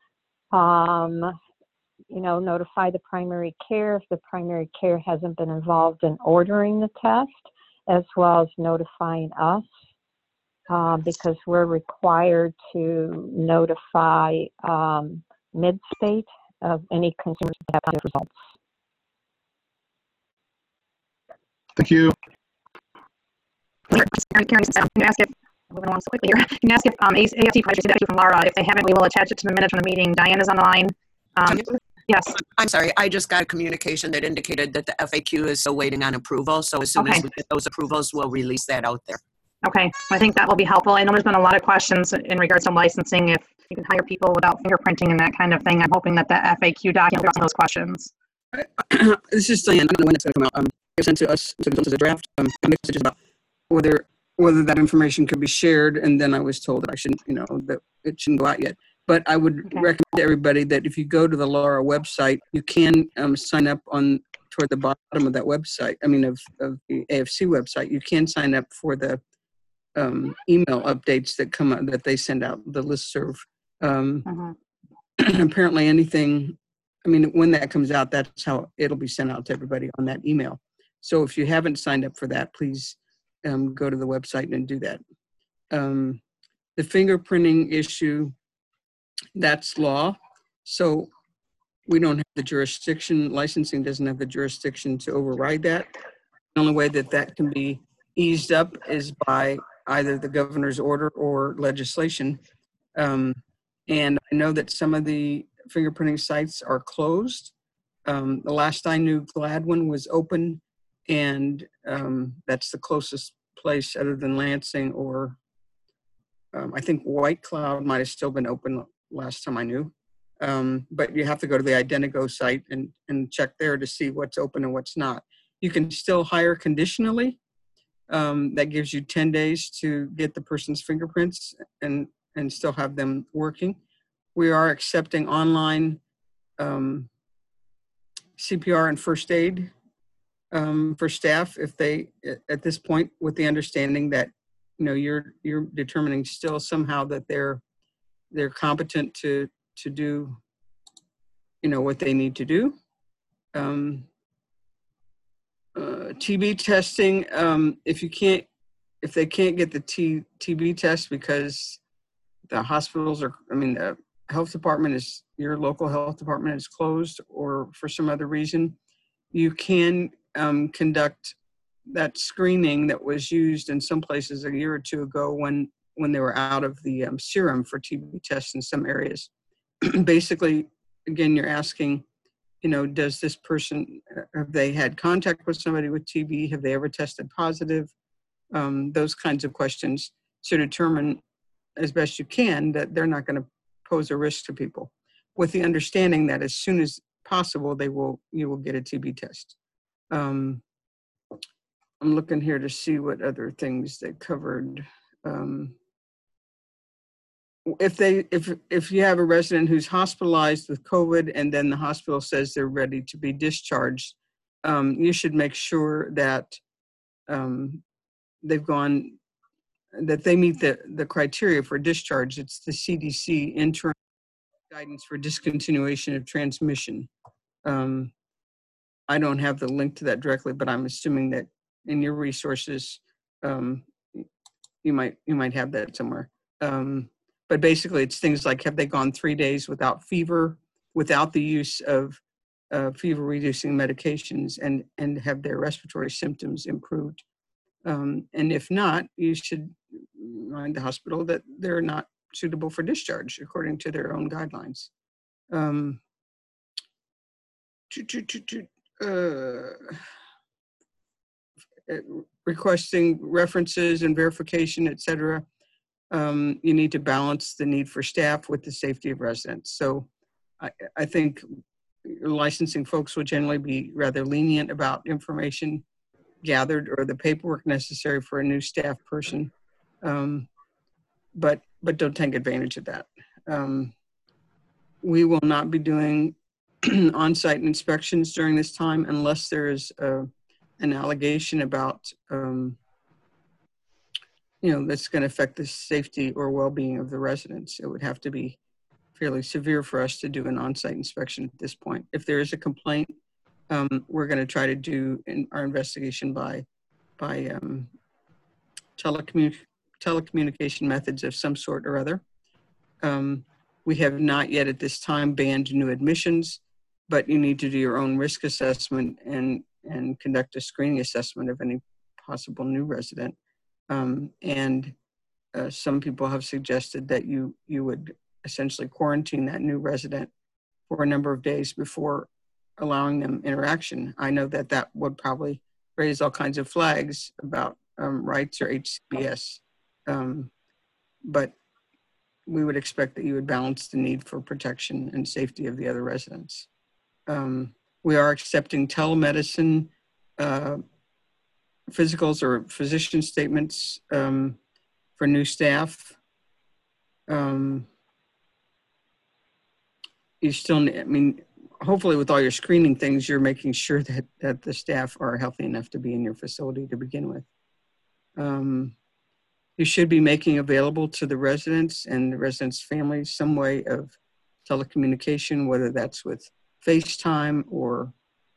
Notify the primary care if the primary care hasn't been involved in ordering the test, as well as notifying us, because we're required to notify Mid-State of any consumers that have positive results. Thank you. Karen, can you ask if, moving along so quickly here, can you ask if AFT project received from Laura? If they haven't, we will attach it to the minutes from the meeting. Diane is on the line. Yes. I'm sorry, I just got a communication that indicated that the FAQ is still waiting on approval. So as soon as we get those approvals, we'll release that out there. Okay, I think that will be helpful. I know there's been a lot of questions in regards to licensing, if you can hire people without fingerprinting and that kind of thing. I'm hoping that the FAQ document will answer those questions. This is Diane. I don't know when it's going to come out. It was sent to us as a draft. Messages about whether that information could be shared, and then I was told that I shouldn't, that it shouldn't go out yet. But I would recommend to everybody that if you go to the LARA website, you can sign up toward the bottom of that website. I mean, of the AFC website, you can sign up for the email updates that come out, that they send out, the listserv. Apparently anything, when that comes out, that's how it'll be sent out to everybody on that email. So if you haven't signed up for that, please go to the website and do that. The fingerprinting issue, that's law. So we don't have the jurisdiction, licensing doesn't have the jurisdiction to override that. The only way that can be eased up is by either the governor's order or legislation. And I know that some of the fingerprinting sites are closed. The last I knew, Gladwin was open, and that's the closest place other than Lansing, or I think White Cloud might have still been open last time I knew. But you have to go to the Identigo site and check there to see what's open and what's not. You can still hire conditionally. That gives you 10 days to get the person's fingerprints and still have them working. We are accepting online CPR and first aid for staff if they, at this point, with the understanding that you're determining still somehow that they're competent to do what they need to do. TB testing, if they can't get the TB test because the hospitals the health department your local health department is closed, or for some other reason, you can conduct that screening that was used in some places a year or two ago when they were out of the serum for TB tests in some areas. Basically, again, you're asking, does this person, have they had contact with somebody with TB? Have they ever tested positive? Those kinds of questions to determine as best you can that they're not going to pose a risk to people, with the understanding that as soon as possible, you will get a TB test. I'm looking here to see what other things they covered. If you have a resident who's hospitalized with COVID and then the hospital says they're ready to be discharged, you should make sure that that they meet the criteria for discharge. It's the CDC interim guidance for discontinuation of transmission. I don't have the link to that directly, but I'm assuming that in your resources, you might have that somewhere. But basically, it's things like, have they gone 3 days without fever? without the use of fever-reducing medications and have their respiratory symptoms improved. And if not, you should remind the hospital that they're not suitable for discharge according to their own guidelines. Requesting references and verification, et cetera. You need to balance the need for staff with the safety of residents. So I think licensing folks will generally be rather lenient about information gathered or the paperwork necessary for a new staff person, but don't take advantage of that. We will not be doing on-site inspections during this time unless there is an allegation about, that's going to affect the safety or well-being of the residents. It would have to be fairly severe for us to do an on-site inspection at this point. If there is a complaint, we're going to try to do our investigation by telecommunication methods of some sort or other. We have not yet at this time banned new admissions, but you need to do your own risk assessment and conduct a screening assessment of any possible new resident. Some people have suggested that you would essentially quarantine that new resident for a number of days before allowing them interaction. I know that would probably raise all kinds of flags about rights or HCBS, but we would expect that you would balance the need for protection and safety of the other residents. We are accepting telemedicine physicals or physician statements for new staff. You still, hopefully with all your screening things, you're making sure that the staff are healthy enough to be in your facility to begin with. You should be making available to the residents and the residents' families some way of telecommunication, whether that's with FaceTime or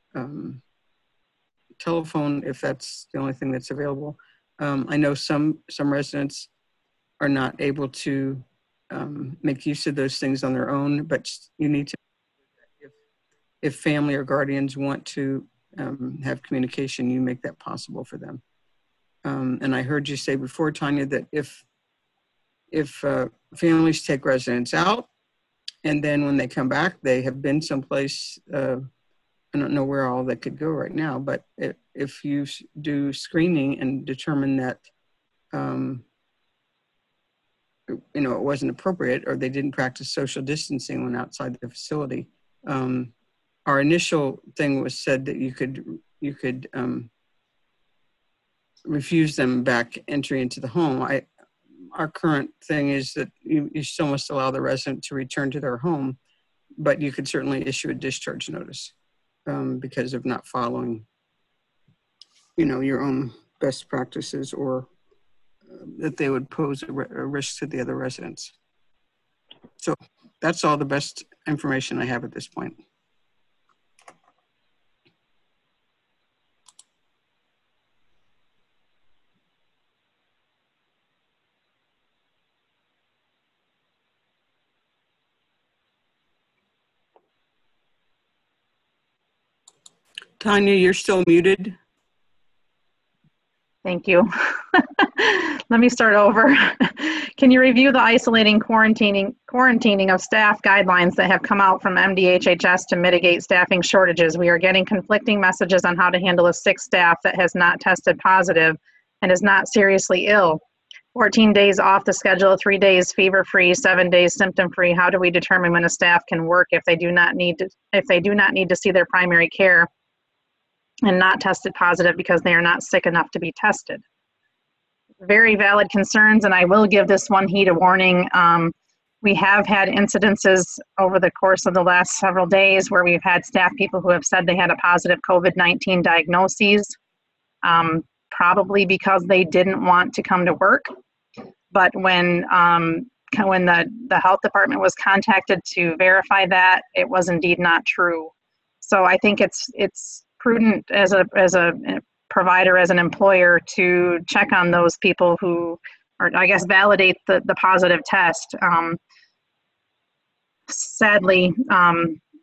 telephone, if that's the only thing that's available. I know some residents are not able to make use of those things on their own, but you need to, if family or guardians want to have communication, you make that possible for them. And I heard you say before, Tanya, that if families take residents out and then when they come back, they have been someplace, I don't know where all that could go right now, but if you do screening and determine that, it wasn't appropriate or they didn't practice social distancing when outside the facility, our initial thing was said that you could refuse them back entry into the home. Our current thing is that you still must allow the resident to return to their home, but you could certainly issue a discharge notice because of not following, your own best practices or that they would pose a risk to the other residents. So that's all the best information I have at this point. Tanya, you're still muted. Thank you. Let me start over. Can you review the isolating quarantining of staff guidelines that have come out from MDHHS to mitigate staffing shortages? We are getting conflicting messages on how to handle a sick staff that has not tested positive and is not seriously ill. 14 days off the schedule, 3 days fever-free, 7 days symptom-free. How do we determine when a staff can work if they do not need to see their primary care and not tested positive because they are not sick enough to be tested? Very valid concerns, and I will give this one heed a warning. We have had incidences over the course of the last several days where we've had staff people who have said they had a positive COVID-19 diagnosis, probably because they didn't want to come to work. But when the health department was contacted to verify that, it was indeed not true. So I think it's prudent as a provider, as an employer, to check on those people who, or I guess validate the positive test. Sadly,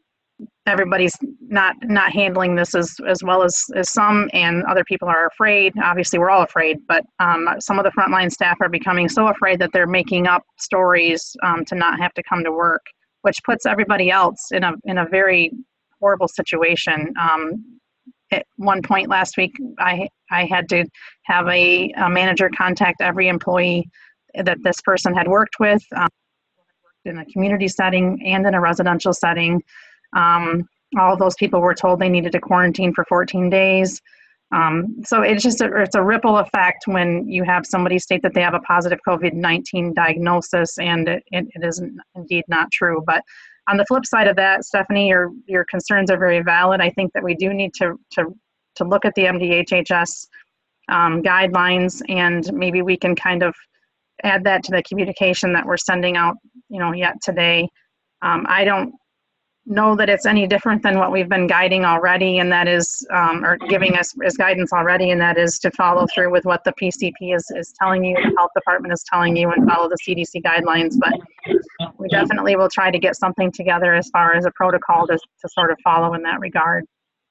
everybody's not handling this as well as some, and other people are afraid. Obviously, we're all afraid, but some of the frontline staff are becoming so afraid that they're making up stories to not have to come to work, which puts everybody else in a very horrible situation. At one point last week, I had to have a manager contact every employee that this person had worked with in a community setting and in a residential setting. All of those people were told they needed to quarantine for 14 days. So it's just it's a ripple effect when you have somebody state that they have a positive COVID-19 diagnosis and it is indeed not true. But on the flip side of that, Stephanie, your concerns are very valid. I think that we do need to look at the MDHHS guidelines, and maybe we can kind of add that to the communication that we're sending out, yet today. I don't know that it's any different than what we've been guiding already, and that is, or giving us as guidance already, and that is to follow through with what the PCP is telling you, the health department is telling you, and follow the CDC guidelines. But we definitely will try to get something together as far as a protocol to sort of follow in that regard.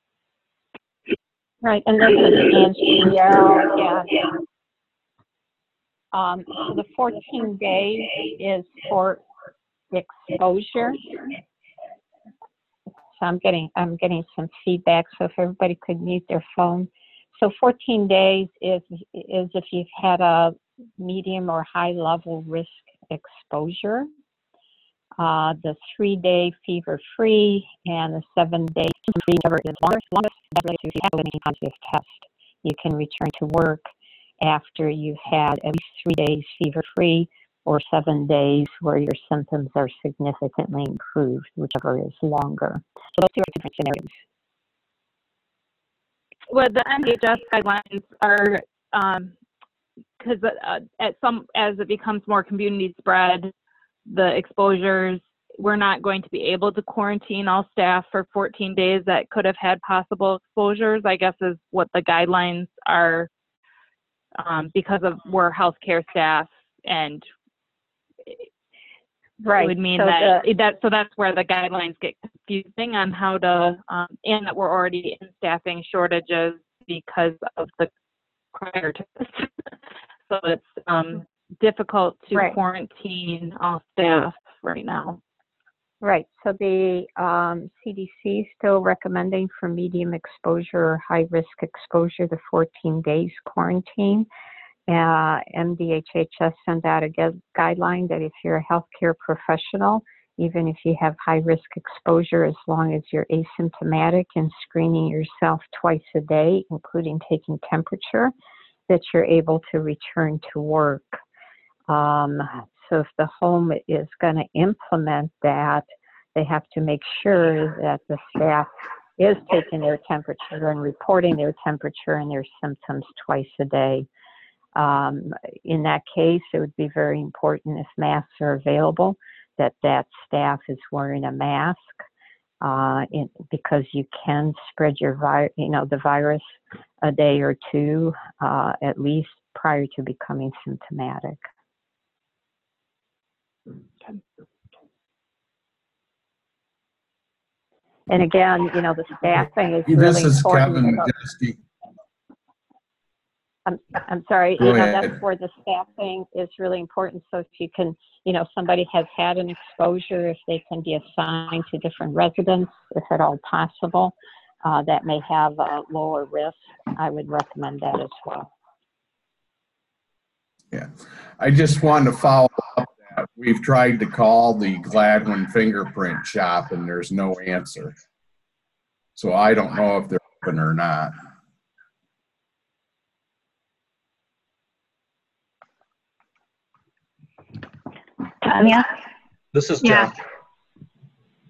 Right, and this is Angie. So the 14 days is for exposure. So I'm getting some feedback. So if everybody could mute their phone. So 14 days is if you've had a medium or high level risk exposure. The 3-day fever-free and the 7-day symptom-free, whichever is longest. If you have a positive test, you can return to work after you've had at least 3 days fever-free or 7 days where your symptoms are significantly improved, whichever is longer. So those two are different scenarios. Well, the MDHS guidelines are, because as it becomes more community spread, the exposures, we're not going to be able to quarantine all staff for 14 days that could have had possible exposures, I guess is what the guidelines are, because of we're healthcare staff, and right. It would mean So so that's where the guidelines get confusing on how to, and that we're already in staffing shortages because of the prior to this. So it's difficult to quarantine all staff right now. Right. So the CDC is still recommending for medium exposure or high risk exposure the 14 days quarantine. MDHHS sent out a guideline that if you're a healthcare professional, even if you have high risk exposure, as long as you're asymptomatic and screening yourself twice a day, including taking temperature, that you're able to return to work. So if the home is going to implement that, they have to make sure that the staff is taking their temperature and reporting their temperature and their symptoms twice a day. In that case, it would be very important if masks are available, that staff is wearing a mask, because you can spread the virus a day or two, at least prior to becoming symptomatic. And again, the staffing is really important. Kevin. I'm sorry, Go ahead. that's where the staffing is really important. So if you can, somebody has had an exposure, if they can be assigned to different residents, if at all possible, that may have a lower risk. I would recommend that as well. Yeah, I just wanted to follow up that we've tried to call the Gladwin fingerprint shop and there's no answer. So I don't know if they're open or not. Tanya? This is Jeff.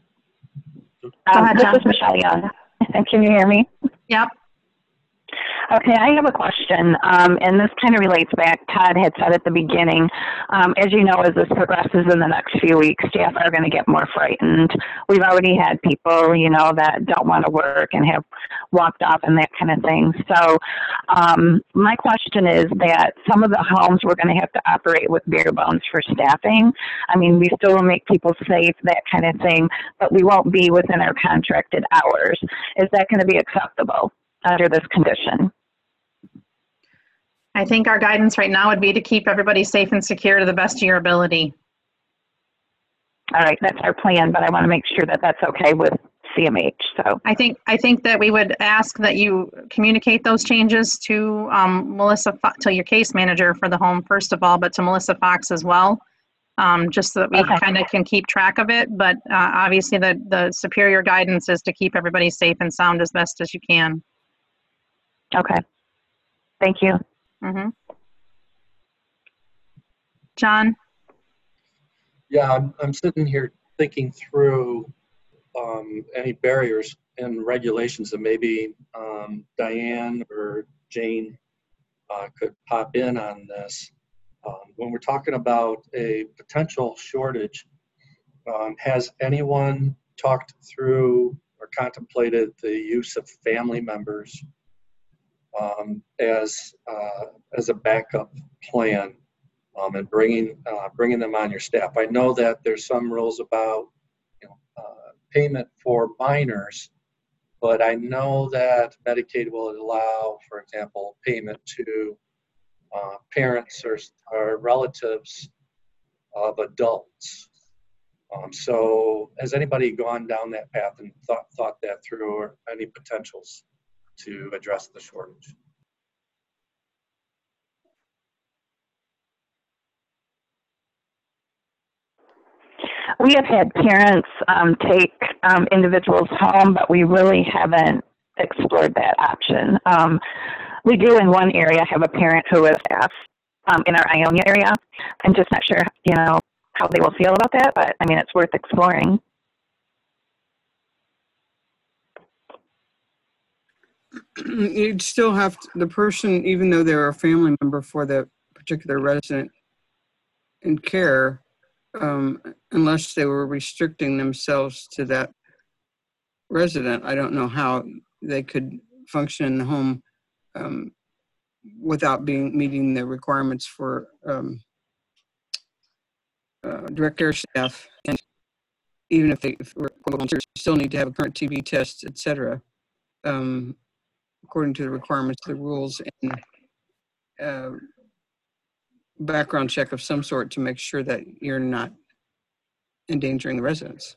This is Michelle Young. Can you hear me? Yep. Okay, I have a question, and this kind of relates back. Todd had said at the beginning, as you know, as this progresses in the next few weeks, staff are going to get more frightened. We've already had people, you know, that don't want to work and have walked off and that kind of thing. So my question is that some of the homes we're going to have to operate with bare bones for staffing. I mean, we still will make people safe, that kind of thing, but we won't be within our contracted hours. Is that going to be acceptable under this condition? I think our guidance right now would be to keep everybody safe and secure to the best of your ability. All right, that's our plan, but I want to make sure that that's okay with CMH. So I think that we would ask that you communicate those changes to to your case manager for the home first of all, but to Melissa Fox as well, just so that we kind of can keep track of it. But obviously, the superior guidance is to keep everybody safe and sound as best as you can. Okay, thank you. Mm-hmm. John? Yeah, I'm sitting here thinking through any barriers and regulations that maybe Diane or Jane could pop in on this. When we're talking about a potential shortage, has anyone talked through or contemplated the use of family members as a backup plan, and bringing them on your staff? I know that there's some rules about payment for minors, but I know that Medicaid will allow, for example, payment to parents or relatives of adults. So has anybody gone down that path and thought that through, or any potentials to address the shortage? We have had parents take individuals home, but we really haven't explored that option. We do in one area have a parent who is staff in our Ionia area. I'm just not sure, you know, how they will feel about that, but I mean, it's worth exploring. You'd still have to, the person, even though they're a family member for the particular resident in care, unless they were restricting themselves to that resident, I don't know how they could function in the home without meeting the requirements for direct care staff. And even if they still need to have a current TB test, et cetera, according to the requirements, the rules, and background check of some sort to make sure that you're not endangering the residents.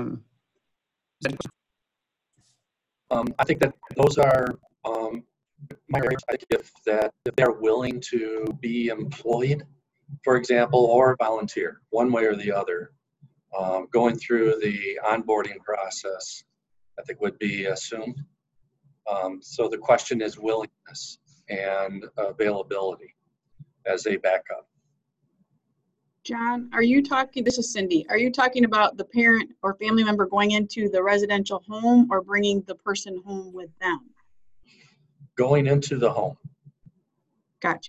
I think that those are my rates. I give that if they're willing to be employed, for example, or volunteer, one way or the other, going through the onboarding process, I think would be assumed. So the question is willingness and availability as a backup. John, are you talking, this is Cindy, are you talking about the parent or family member going into the residential home or bringing the person home with them? Going into the home. Gotcha.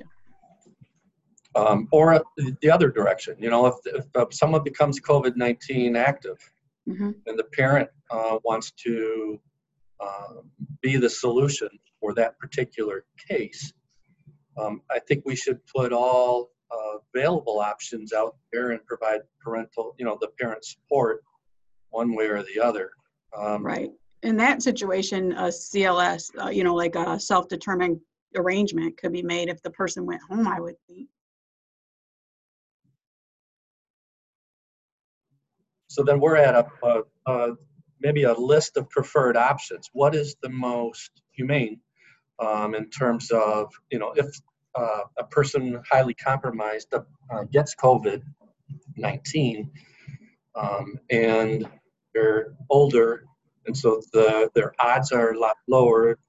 Or the other direction, you know, if someone becomes COVID-19 active, and the parent wants to be the solution for that particular case, I think we should put all available options out there and provide parental, you know, the parent support one way or the other. Right. In that situation, a CLS, you know, like a self-determined arrangement could be made if the person went home, I would think. So then we're at maybe a list of preferred options. What is the most humane in terms of, you know, if a person highly compromised gets COVID-19 and they're older, and so their odds are a lot lower,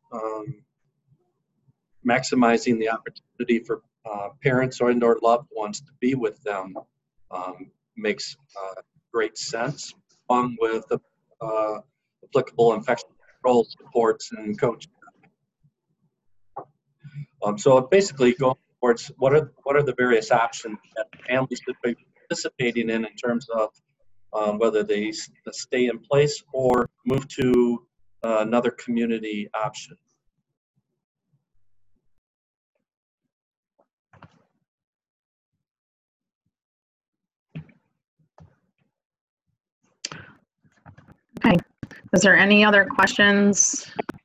maximizing the opportunity for parents or loved ones to be with them makes great sense, along with applicable infection control supports and coaching. So basically going towards what are the various options that families should be participating in terms of whether they stay in place or move to another community option. Okay. Is there any other questions?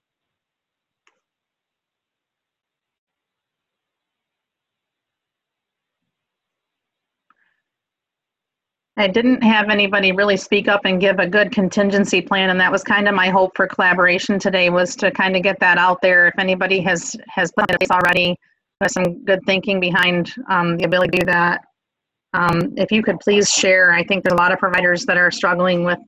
I didn't have anybody really speak up and give a good contingency plan, and that was kind of my hope for collaboration today, was to kind of get that out there. If anybody has put it in place already, with some good thinking behind the ability to do that. If you could please share, I think there are a lot of providers that are struggling with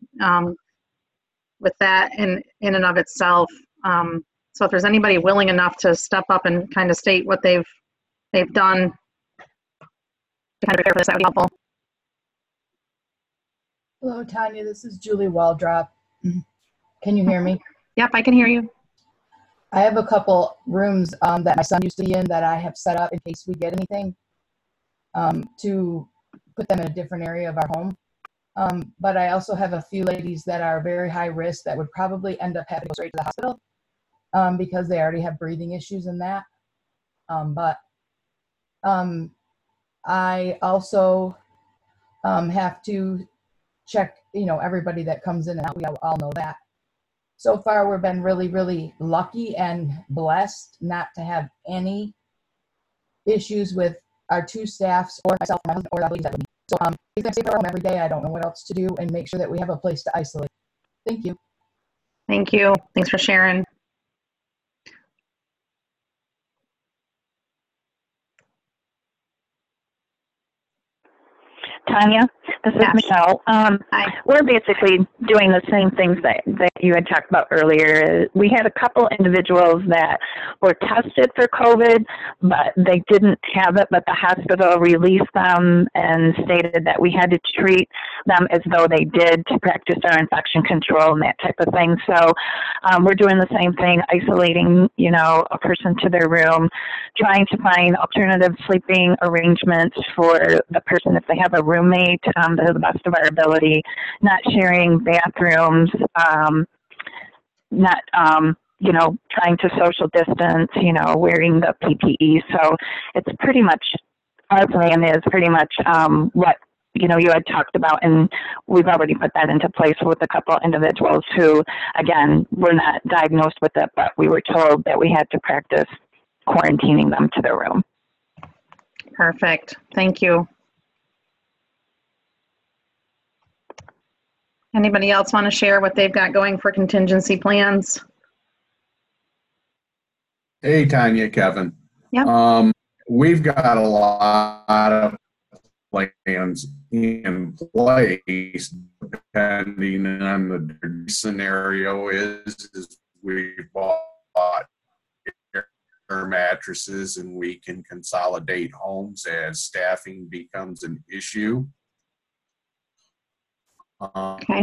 that in and of itself. So if there's anybody willing enough to step up and kind of state what they've done to kind of prepare for this, that would be helpful. Hello, Tanya. This is Julie Waldrop. Can you hear me? Yep, I can hear you. I have a couple rooms that my son used to be in that I have set up in case we get anything to put them in a different area of our home. But I also have a few ladies that are very high risk that would probably end up having to go straight to the hospital because they already have breathing issues and that. I also have to check, everybody that comes in and out. We all know that. So far, we've been really, really lucky and blessed not to have any issues with our two staffs or myself or my husband or the ladies that we meet. So we're going to stay at our home every day. I don't know what else to do, and make sure that we have a place to isolate. Thank you. Thank you. Thanks for sharing. Tanya, this is Michelle. We're basically doing the same things that you had talked about earlier. We had a couple individuals that were tested for COVID, but they didn't have it, but the hospital released them and stated that we had to treat them as though they did to practice our infection control and that type of thing. So we're doing the same thing, isolating, a person to their room, trying to find alternative sleeping arrangements for the person if they have a roommate to the best of our ability, not sharing bathrooms, not, trying to social distance, wearing the PPE. So it's pretty much, our plan is pretty much what, you had talked about, and we've already put that into place with a couple individuals who, again, were not diagnosed with it, but we were told that we had to practice quarantining them to their room. Perfect. Thank you. Anybody else want to share what they've got going for contingency plans? Hey, Tanya, Kevin. Yep. We've got a lot of plans in place depending on the scenario is we bought air mattresses and we can consolidate homes as staffing becomes an issue. Okay.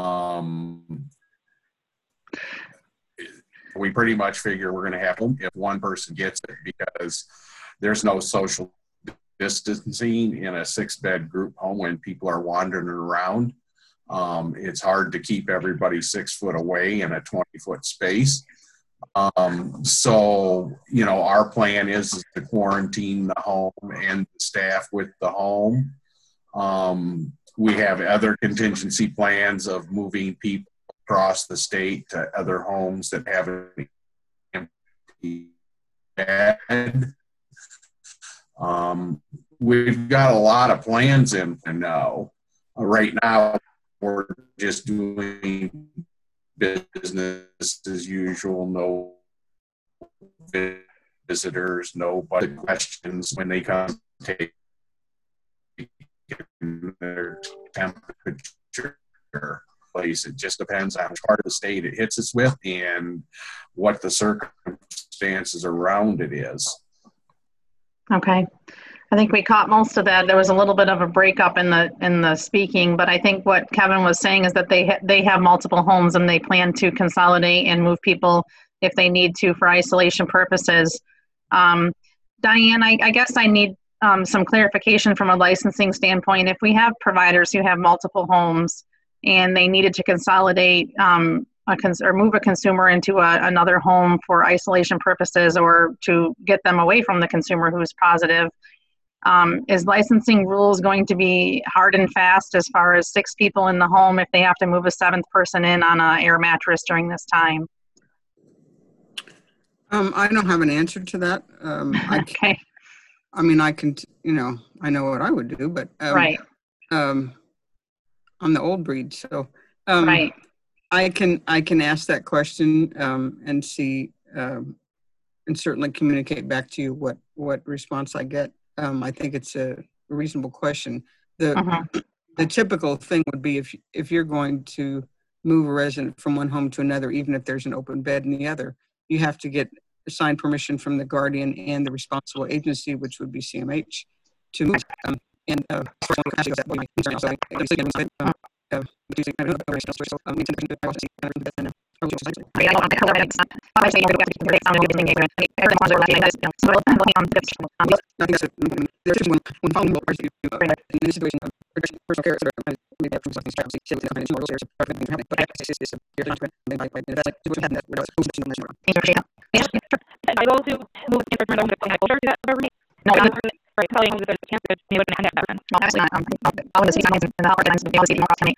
We pretty much figure we're going to have them if one person gets it because there's no social distancing in a 6-bed group home when people are wandering around. It's hard to keep everybody 6 foot away in a 20-foot space. So, our plan is to quarantine the home and the staff with the home. We have other contingency plans of moving people across the state to other homes that have an empty bed. We've got a lot of plans in now. Right now, we're just doing business as usual, no visitors, no questions when they come take their temperature place. It just depends on which part of the state it hits us with and what the circumstances around it is. Okay. I think we caught most of that. There was a little bit of a breakup in the speaking, but I think what Kevin was saying is that they have multiple homes and they plan to consolidate and move people if they need to for isolation purposes. Diane, I guess I need some clarification from a licensing standpoint. If we have providers who have multiple homes and they needed to consolidate or move a consumer into another home for isolation purposes or to get them away from the consumer who's positive, is licensing rules going to be hard and fast as far as 6 people in the home if they have to move a 7th person in on an air mattress during this time? I don't have an answer to that. Okay. I mean, I can, I know what I would do, but right. I'm the old breed, so right. I can ask that question and see, and certainly communicate back to you what response I get. I think it's a reasonable question. The typical thing would be if you're going to move a resident from one home to another, even if there's an open bed in the other, you have to get signed permission from the guardian and the responsible agency, which would be CMH, to move. I go to move no, right, probably there's a chance that they would have that. No, absolutely not. All of the cities in the organized, the LCD across tonight.